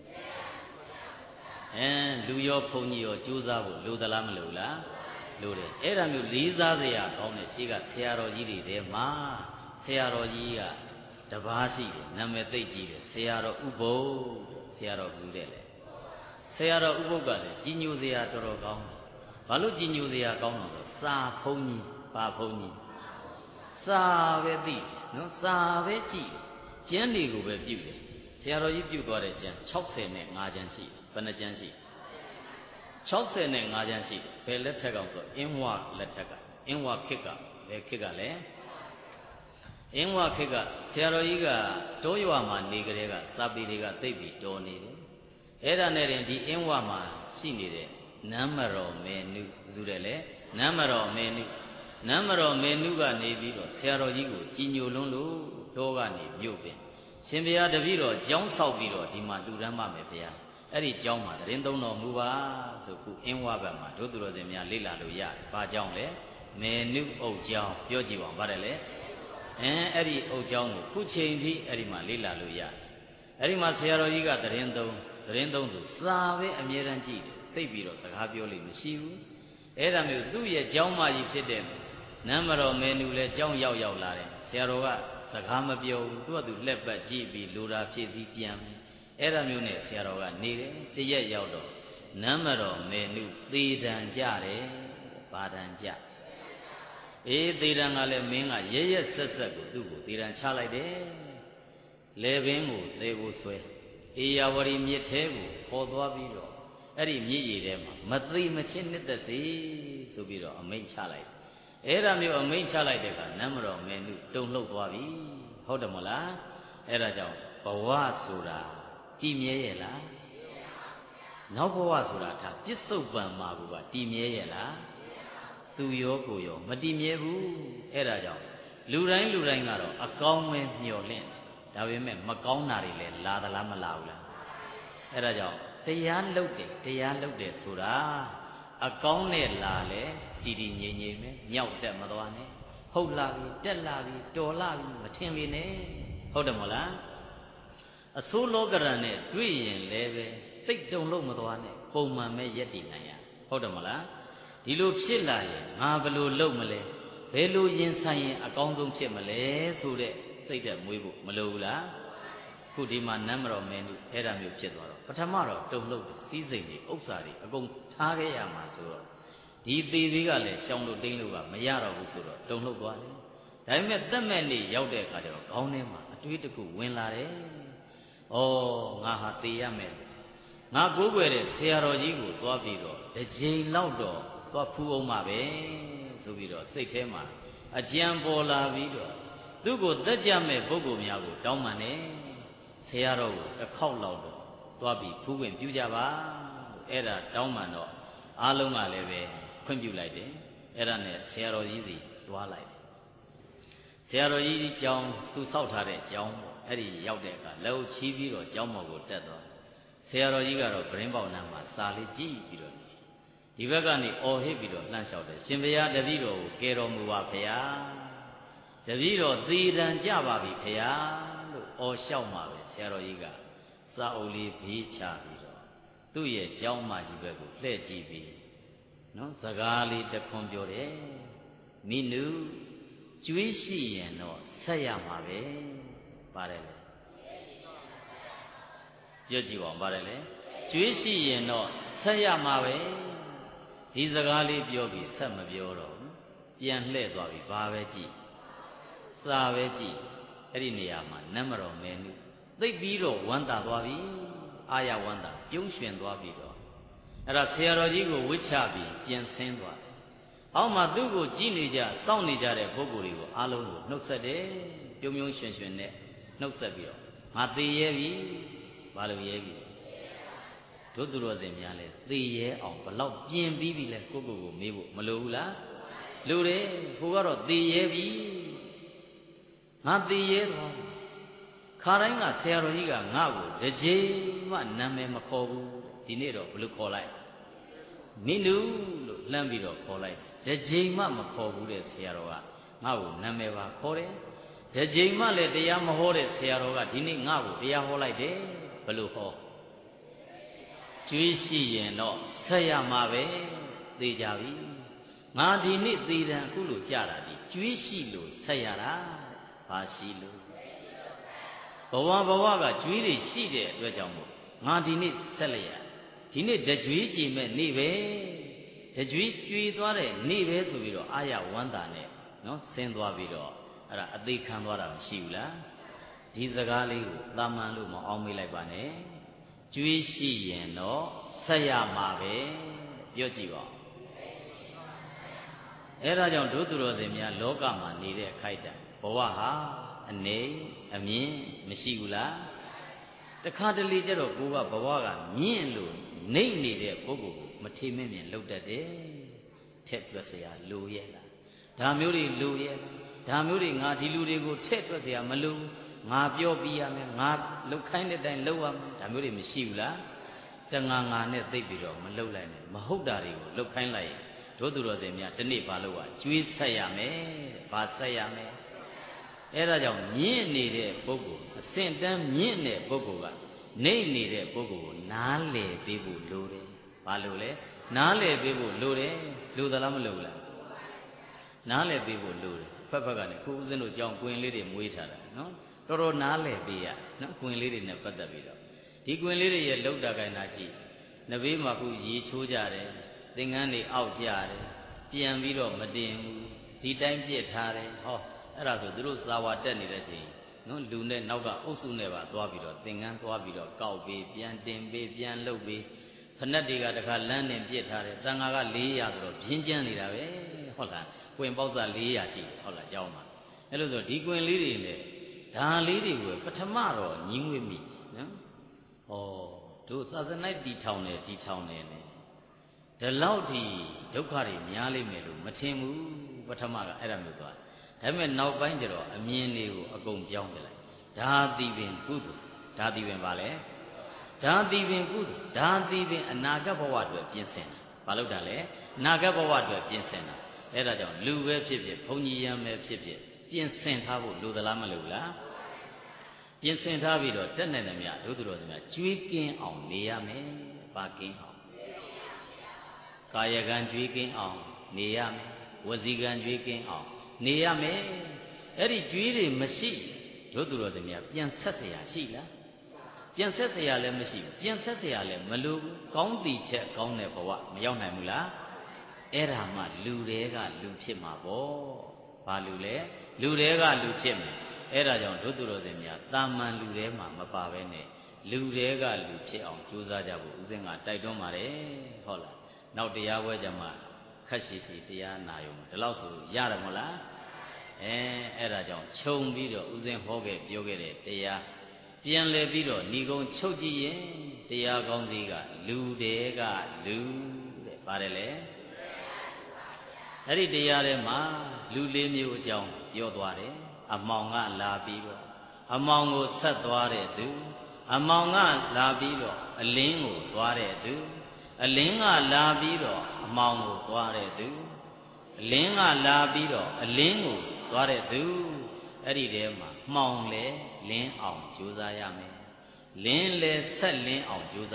အဲလူရောဘုံကြီးရောကြိုးစားဖို့လိုသလားမလိုလားလိုတယ်အဲ့ဒါမျိုးလေးစားစရာကောင်းတဲ့ရှိကဆရာတော်ကြီးတွေထဲမှာဆရာတော်ကြီးကတပါးရှိတယ်နာမည်သိကြီးတယ်ဆရာတော်ဥပုပ်ဆရာတော်ဘူးတဲ့လေဆရာတော်ဥပုပ်ကလည်းကြီးညိုစရာတော်တော်ကောင်းတယ်ဘာလို့ကြီးညိုစရာကောင်းလဲဆိုစာဘုံကြီးပါဘုံကြီးစာပဲသိနော်စာပဲကြည့်ကျမ်းတွေကိုပဲပြုတယ်ဆရာတော်ကြီးပြုသွားတဲ့ကျမ်း၆၀နဲ့၅ကျမ်းရှိဘယ်နှကျမ်းရှိ၆၀နဲ့၅ကျမ်းရှိဘယ်လက်ထက်ကောင်ဆိုအင်းဝလက်ထက်ကအင်းဝခေတ်ကဘယ်ခေတ်ကလဲအင်းဝခေတ်ကဆရာတော်ကြီးကတောရွာမှာနေကြတဲ့ကစာပေတွေကသိပ်ပြီးတော်နေတယ်အဲ့ဒါနဲ့တင်ဒီအင်းဝမှာရှိနေတဲ့နမ်းမတော်မေနုစုတဲ့လေနမ်းမတော်မေနုနမ်းမတော်မေနုကနေပြီးတော့ဆရာတော်ကြီးကိုကြည်ညိုလွန်းလို့တောကနေမြို့ပင်ရှင်ဘုရားတပည့်တော်ကျောင်းဆောက်ပြီးတော့ဒီမှာလူတန်းပါမယ်ဘုရားအဲ့ဒီကျောင်းမှာသတင်းသုံးတော်မူပါဆိုခုအင်းဝဘက်မှာတို့သူတော်စင်များလေ့လာလို့ရတယ်။ဘာကျောင်းလဲမေနုအုပ်ကျောင်းပြောကြည့်ပါဦးဗါတယ်လေအဲအဲ့ဒီအုပ်ကျောင်းကိုခုချိန်ထိအဲ့ဒီမှာလေ့လာလို့ရတယ်။အဲ့ဒီမှာဆရာတော်ကြီးကသတင်းသုံးသတင်းသုံးသူစာပဲအမြဲတမ်းကြည့်တယ်သိပြီးတော့စကားပြောလို့မရှိဘူး။အဲ့ဒါမျိုးသူ့ရဲ့ကျောင်းမကြီးဖြစ်တဲ့နမ်းမတော်မေနုလည်းကျောင်းရောက်ရောက်လာတယ်ဆရာတော်ကစကားမပြောဘူးသူကသူလက်ပတ်ကြည့်ပြီးလိုတာဖြစ်ပြီးပြန်အဲ့ဒါမျိုးနဲ့ဆရာတော်ကနေတယ်တရက်ရောက်တော့နမ်းမတော်မေနုသေတံကြတယ်ဘာတံကြအေးသေတံကလည်းမင်းကရရဆက်ဆက်ကိုသူ့ကိုသေတံချလိုက်တယ်လေပင်ကိုသေဖို့ဆွဲအေယာဝရီမြစ်ထဲကိုပေါ်သွားပြီးတော့အဲ့ဒီမြစ်ရည်ထဲမှာမသိမချင်းနှစ်သက်စေဆိုပြီးတော့အမိန့်ချလိုက်အဲ့ဒါမျိုးအမိန့်ချလိုက်တဲ့ကနမ်းမတော်မေနုတုံလှုပ်သွားပြီဟုတ်တယ်မဟုတ်လားအဲ့ဒါကြောင့်ဘဝဆိုတာတည်မြဲရဲ့လားနောက်ဘဝဆိုတာဒါပစ္စုပန်မှာကတည်မြဲရဲ့လားသူရောကိုရောမတည်မြဲဘူးအဲ့ဒါကြောင့်လူတိုင်းလူတိုင်းကတော့အကောင်းပဲမျှော်လင့်ဒါပေမဲ့မကောင်းတာတွေလည်းလာသလားမလာဘူးလားအဲ့ဒါကြောင့်တရားလုပ်တယ်တရားလုပ်တယ်ဆိုတာအကောင်းနဲ့လာလေတည်တည်ငြိမ်ငြိမ်ပဲညောက်တက်မသွားနဲ့ဟုတ်လာပြီတက်လာပြီတော်လာပြီမထင်လေနဲ့ဟုတ်တယ်မဟုတ်လားအဆိုးလောကရန်နဲ့တွေ့ရင်လည်းပဲသိတ်တုံလို့မသွားနဲ့ပုံမှန်ပဲရက်တည်နိုင်ရဟုတ်တယ်မလားဒီလိုဖြစ်လာရင်ငါဘယ်လိုလုပ်မလဲဘယ်လိုရင်ဆိုင်ရင်အကောင်းဆုံးဖြစ်မလဲဆိုတဲ့စိတ်ဓာတ်မွေးဖို့မလိုဘူးလားခုဒီမှာနမ်းမတော်မင်းတို့အဲ့ဒါမျိုးဖြစ်သွားတော့ပထမတော့တုံလို့စီးစိမ်တွေဥစ္စာတွေအကုန်ထားခဲ့ရမှာဆိုတော့ဒီသေးသေးကလည်းရှောင်းလို့တိမ့်လို့ကမရတော့ဘူးဆိုတော့တုံလို့သွားတယ်ဒါပေမဲ့တက်မဲ့နေရောက်တဲ့အခါကျတော့ခေါင်းထဲမှာအတွေးတစ်ခုဝင်လာတယ်ဩငါဟာသေရမယ်ငါကိုးကွယ်တဲ့ဆရာတော်ကြီးကိုသွားပြီးတော့တစ်ချိန်လောက်တော့သွားဖူးအောင်ပါပဲဆိုပြီးတော့စိတ်ထဲမှာအကြံပေါ်လာပြီးတော့သူ့ကိုသက်ကြမဲ့ပုဂ္ဂိုလ်များကိုတောင်းပန်တယ်ဆရာတော်ကိုတစ်ခေါက်လောက်တော့သွားပြီးဖူးခွင့်ပြုကြပါအဲ့ဒါတောင်းပန်တော့အားလုံးကလည်းပဲခွင့်ပြုလိုက်တယ်အဲ့ဒါနဲ့ဆရာတော်ကြီးစီတွားလိုက်တယ်ဆရာတော်ကြီးကျောင်းသူဆောက်ထားတဲ့ကျောင်းပေါ့အဲ့ဒီရောက်တဲ့အခါလက်ချီးပြီးတော့ကျောင်းပေါ်ကိုတက်သွားဆရာတော်ကြီးကတော့ဂရင်းပေါက်နားမှာစာလေးကြည့်ပြီးတော့ဒီဘက်ကနေအော်ဟစ်ပြီးတော့လှမ်းလျှောက်တယ်ရှင်ဘုရားတပည့်တော်ကိုကယ်တော်မူပါဖေဟာတပည့်တော်သေတံကြပါပြီဖေဟာလို့အော်လျှောက်မှာပဲဆရာတော်ကြီးကစာအုပ်လေးဘေးချပြီးတော့သူ့ရဲ့ကြောင်းမှကြီးဘက်ကိုလှည့်ကြည့်ပြီးနော်စကားလေးတခွန်းပြောတယ်မိနုကျွေးရှိရင်တော့ဆက်ရမှာပဲပါတယ်လေပြောကြည့်ပါဦးပါတယ်လေကျွေးရှိရင်တော့ဆက်ရမှာပဲဒီစကားလေးပြောပြီးဆက်မပြောတော့ဘူးပြန်လှည့်သွားပြီဘာပဲကြည့်စာပဲကြည့်အဲ့ဒီနေရာမှာနတ်မတော်မဲနုသိပ်ပြီးတော့ဝမ်းသာသွားပြီအာရဝမ်းသာပြုံးရွှင်သွားပြီတော့အဲ့ဒါဆရာတော်ကြီးကိုဝစ်ချပြီးပြန်ဆင်းသွားအောက်မှာသူ့ကိုကြည်နေကြစောင့်နေကြတဲ့ပုဂ္ဂိုလ်တွေကိုအားလုံးကိုနှုတ်ဆက်တယ်ပြုံးပြုံးရွှင်ရွှင်နဲ့နှုတ်ဆက်ပြီးတော့ငါသေရဲပြီဘာလို့ရဲပြီတို့သူတော်စင်များလဲသေရဲအောင်ဘလောက်ပြင်ပြီးပြီလဲကိုကိုကိုမေးဖို့မလိုဘူးလားလိုတယ်ဟိုကတော့သေရဲပြီငါသေရဲတော့ခါတိုင်းကဆရာတော်ကြီးကငါ့ကိုတစ်ချိန်မှနာမည်မခေါ်ဘူးဒီနေ့တော့ဘယ်လိုခေါ်လိုက်မိနုလို့လှမ်းပြီးတော့ခေါ်လိုက်တစ်ချိန်မှမခေါ်ဘူးတဲ့ဆရာတော်ကငါ့ကိုနာမည်ပါခေါ်တယ်တစ်ချိန်မှလည်းတရားမဟောတဲ့ဆရာတော်ကဒီနေ့ငါ့ကိုတရားဟောလိုက်တယ်ဘယ်လိုဟောကျွေးရှိရင်တော့ဆက်ရမှာပဲသေကြပြီငါဒီနေ့သေတံအခုလို့ကြတာဒီကျွေးရှိလို့ဆက်ရတာဘာရှိလို့ဘဝဘဝကကျွေးတွေရှိတဲ့အတွက်ကြောင့်မို့ငါဒီနေ့ဆက်လိုက်ရဒီနေ့တကြွေးကြည်မဲ့နေ့ပဲတကြွေးကျွေးသွားတဲ့နေ့ပဲဆိုပြီးတော့အာရဝန္တာနဲ့နော်ဆင်းသွားပြီးတော့အဲ့ဒါအသေးခံသွားတာမရှိဘူးလားဒီစကားလေးကိုသာမန်လို့မအောင်မေးလိုက်ပါနဲ့ကျွေးရှိရင်တော့ဆက်ရမှာပဲပြောကြည့်ပါအဲ့ဒါကြောင့်တို့သူတော်စင်များလောကမှာနေတဲ့အခိုက်အတန့်ဘဝဟာအနေအမြင်မရှိဘူးလားတခါတလေကျတော့ကိုကဘဝကမြင့်လို့နှိမ့်နေတဲ့ပုဂ္ဂိုလ်ကိုမထေမင်းမြင်လှုပ်တတ်တယ်ထက်တွက်เสียလိုရဲ့လားဒါမျိုးတွေလိုရဲ့ဒါမျိုးတွေငါဒီလူတွေကိုထက်တွက်เสียမလိုငါပြောပြရမယ်ငါလှုပ်ခိုင်းတဲ့အတိုင်းလှုပ်ရမယ်ဒါမျိုးတွေမရှိဘူးလားတငါငါနဲ့သိပ်ပြီးတော့မလှုပ်လိုက်နဲ့မဟုတ်တာတွေကိုလှုပ်ခိုင်းလိုက်ရင်တို့သူတော်စင်များဒီနေ့ဘာလို့ကကျွေးဆက်ရမယ်ဘာဆက်ရမယ်အဲ့ဒါကြောင့်မြင့်နေတဲ့ပုဂ္ဂိုလ်အစင်တန်းမြင့်တဲ့ပုဂ္ဂိုလ်ကနေနေတဲ့ပုဂ္ဂိုလ်ကိုနားလည်ပေးဖို့လိုတယ်ဘာလို့လဲနားလည်ပေးဖို့လိုတယ်လိုသလားမလိုဘူးလားနားလည်ပေးဖို့လိုတယ်ဖက်ဖက်ကနေခုဦးဇင်းတို့ကြောင်းကွင်လေးတွေမွေးထားတာနော်တော်တော်နားလည်ပေးရနော်ကွင်လေးတွေနဲ့ပတ်သက်ပြီးတော့ဒီကွင်လေးတွေရဲ့လောက်တာကိုင်းတာကြည့်နဘေးမှာခုရေချိုးကြတယ်သင်္ကန်းတွေအောက်ကြတယ်ပြန်ပြီးတော့မတင်ဘူးဒီတိုင်းပြစ်ထားတယ်ဟောအဲ့ဒါဆိုသူတို့စာဝါတက်နေတဲ့ချိန်နော်လူနဲ့နောက်ကအုပ်စုနဲ့ပါသွားပြီးတော့သင်္ကန်းသွားပြီးတော့ကောက်ပြီးပြန်တင်ပြီးပြန်လှုပ်ပြီးဖနက်တွေကတခါလမ်းနဲ့ပြစ်ထားတယ်တန်ဃာက၄ရာဆိုတော့ပြင်းကျန်းနေတာပဲဟုတ်လားကွင်ပေါက်စား၄ရာရှိတယ်ဟုတ်လားကြောင်းမှာအဲ့လိုဆိုဒီကွင်လေးတွေနဲ့ဒါလေးတွေကိုပထမတော့ညီးငွေ့မိနော်ဩတို့သာသနာ့တီထောင်တယ်တီထောင်တယ်နဲ့ဒီလောက်ထိဒုက္ခတွေများလိမ့်မယ်လို့မထင်ဘူးပထမကအဲ့ဒါမျိုးသွားဒါပေမဲ့နောက်ပိုင်းကျတော့အမြင်တွေကိုအကုန်ပြောင်းပြလိုက်ဒါသည်ပင်ကုသိုလ်ဒါသည်ပင်ပါလေဒါသည်ပင်ကုသိုလ်ဒါသည်ပင်အနာဂတ်ဘဝအတွက်ပြင်ဆင်တာဘာလို့တာလဲအနာဂတ်ဘဝအတွက်ပြင်ဆင်တာအဲ့ဒါကြောင့်လူပဲဖြစ်ဖြစ်ဘုန်းကြီးရံပဲဖြစ်ဖြစ်ပြင်ဆင်ထားဖို့လိုသလားမလိုဘူးလားပြင်ဆင်ထားပြီးတော့တက်နိုင်တယ်မြတ်တို့သူတော်စင်များကျွေးကင်းအောင်နေရမယ်ပါကင်းအောင်ကာယကံကျွေးကင်းအောင်နေရမယ်ဝစီကံကျွေးကင်းအောင်နေရမယ်အဲ့ဒီကျွေးတွေမရှိတို့သူတော်စင်များပြန်ဆက်เสียရှိလားပြန်ဆက်เสียလည်းမရှိဘူးပြန်ဆက်เสียလည်းမလိုဘူးကောင်းတီချက်ကောင်းတဲ့ဘဝမရောက်နိုင်ဘူးလားအဲ့ဒါမှလူတွေကလူဖြစ်မှာပေါ့ဘာလူလဲလူတွေကလူဖြစ်မယ်အဲ့ဒါကြောင့်တို့သူတော်စင်များတာမန်လူတွေမှာမပါဘဲနဲ့လူတွေကလူဖြစ်အောင်ကြိုးစားကြဖို့ဦးဇင်းကတိုက်တွန်းပါတယ်ဟုတ်လားနောက်တရားပွဲကြမှာခက်ရှိရှိတရားနာယုံဒီလောက်ဆိုရတယ်မဟုတ်လားအဲအဲ့ဒါကြောင့်ခြုံပြီးတော့ဦးဇင်းဟောခဲ့ပြောခဲ့တဲ့တရားပြန်လဲပြီးတော့ဏီကုံချုပ်ကြည့်ရင်တရားကောင်းသေးကလူတွေကလူတဲ့ပါတယ်လေအဲ့ဒီတရားထဲမှာလူလေးမျိုးအကြောင်းပြောသွားတယ်အမောင်ကလာပြီးတော့အမောင်ကိုဆက်သွားတဲ့သူအမောင်ကလာပြီးတော့အလင်းကိုသွားတဲ့သူအလင်းကလာပြီးတော့အမောင်ကိုသွားတဲ့သူအလင်းကလာပြီးတော့အလင်းကိုသွားတဲ့သူအဲ့ဒီထဲမှာမှောင်လေလင်းအောင်ကြိုးစားရမယ်လင်းလေဆက်လင်းအောင်ကြိုးစားရမယ်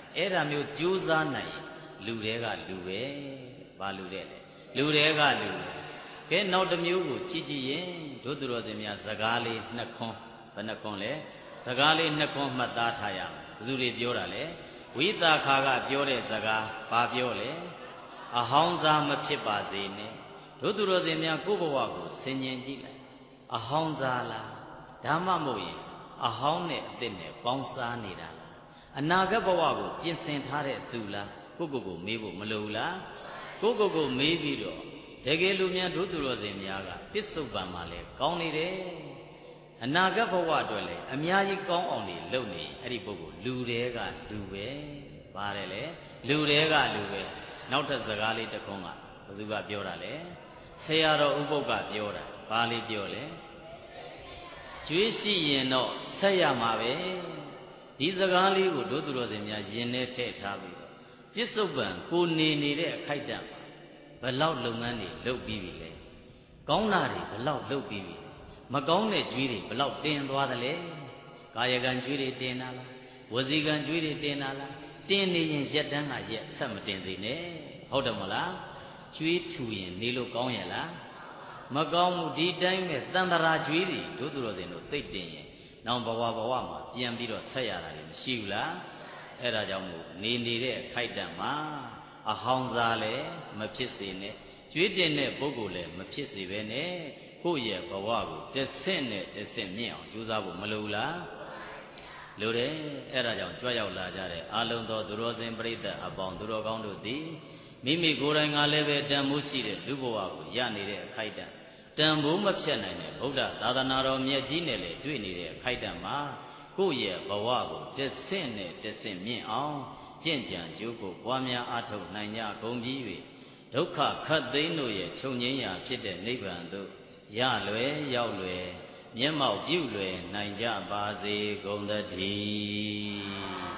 အဲ့ဒါမျိုးကြိုးစားနိုင်လူတွေကလူပဲဘာလူတဲ့လဲလူတွေကလူကဲနောက်တစ်မျိုးကိုကြည့်ကြည့်ရင်တို့သူတော်စင်များစကားလေးနှစ်ခွန်းဘယ်နှခွန်းလဲစကားလေးနှစ်ခွန်းမှတ်သားထားရမယ်ဘယ်သူတွေပြောတာလဲဝိသခာကပြောတဲ့စကားဘာပြောလဲအဟောင်းစားမဖြစ်ပါစေနဲ့တို့သူတော်စင်များကိုယ့်ဘဝကိုဆင်ញင်ကြည့်လိုက်အဟောင်းစားလားဒါမှမဟုတ်ရင်အဟောင်းနဲ့အသစ်နဲ့ပေါင်းစားနေတာလားအနာဂတ်ဘဝကိုပြင်ဆင်ထားတဲ့သူလားကိုယ့်ကိုယ်ကိုမေးဖို့မလိုဘူးလားကိုယ့်ကိုယ်ကိုမေးပြီးတော့တကယ်လူများတို့သူတော်စင်များကပစ္စုပန်မှာလဲကောင်းနေတယ်အနာဂတ်ဘဝအတွက်လဲအများကြီးကောင်းအောင်နေလုပ်နေအဲ့ဒီပုဂ္ဂိုလ်လူတွေကလူပဲပါတယ်လေလူတွေကလူပဲနောက်ထပ်စကားလေးတစ်ခုကဘယ်သူကပြောတာလဲဆရာတော်ဥပုပ်ကပြောတာဘာလေးပြောလဲကျွေးရှိရင်တော့ဆက်ရမှာပဲဒီစကားလေးကိုတို့သူတော်စင်များယင်ထဲထည့်ထားပြီးတော့ပြစ္ဆုတ်ပံကိုနေနေတဲ့အခိုက်အတန့်ဘယ်လောက်လုပ်ငန်းတွေလုပ်ပြီးပြီလဲကောင်းတာတွေဘယ်လောက်လုပ်ပြီးပြီမကောင်းတဲ့ကြွေးတွေဘယ်လောက်တင်သွားသလဲကာယကံကြွေးတွေတင်တာလားဝစီကံကြွေးတွေတင်တာလားတင်နေရင်ရက်တန်းကရက်ဆက်မတင်သေးနဲ့ဟုတ်တယ်မလားကြွေးထူရင်နေလို့ကောင်းရဲ့လားမကောင်းဘူးဒီတိုင်းပဲတန်တရာကြွေးတွေတို့သူတော်စင်တို့သိပ်တင်ရင်နောက်ဘဝဘဝမှာပြန်ပြီးတော့ဆက်ရတာတွေမရှိဘူးလားအဲ့ဒါကြောင့်မို့နေနေတဲ့ခိုက်တံမှာအဟောင်းစားလည်းမဖြစ်စေနဲ့ကြွေးတင်တဲ့ပုဂ္ဂိုလ်လည်းမဖြစ်စေပဲနဲ့ကိုယ့်ရဲ့ဘဝကိုတစ်ဆင့်နဲ့တစ်ဆင့်မြင့်အောင်ကြိုးစားဖို့မလိုဘူးလားလိုတယ်အဲ့ဒါကြောင့်ကြွရောက်လာကြတဲ့အာလုံသောသူတော်စင်ပရိသတ်အပေါင်းသူတော်ကောင်းတို့သည်မိမိကိုယ်တိုင်ကလည်းပဲတန်ဖိုးရှိတဲ့လူဘဝကိုရနေတဲ့အခိုက်တံတန်ဖိုးမဖြတ်နိုင်တဲ့ဗုဒ္ဓသာသနာတော်မြတ်ကြီးနဲ့လည်းတွေ့နေတဲ့အခိုက်တံမှာကိုယ့်ရဲ့ဘဝကိုတစ်ဆင့်နဲ့တစ်ဆင့်မြင့်အောင်ကျင့်ကြံကြိုးကိုပွားများအားထုတ်နိုင်ကြကုန်ပြီး၍ဒုက္ခခတ်သိမ်းတို့ရဲ့ချုပ်ငြိမ်းရာဖြစ်တဲ့နိဗ္ဗာန်သို့ရလွယ်ရောက်လွယ်မျက်မှောက်ပြုလွယ်နိုင်ကြပါစေကုန်သတည်း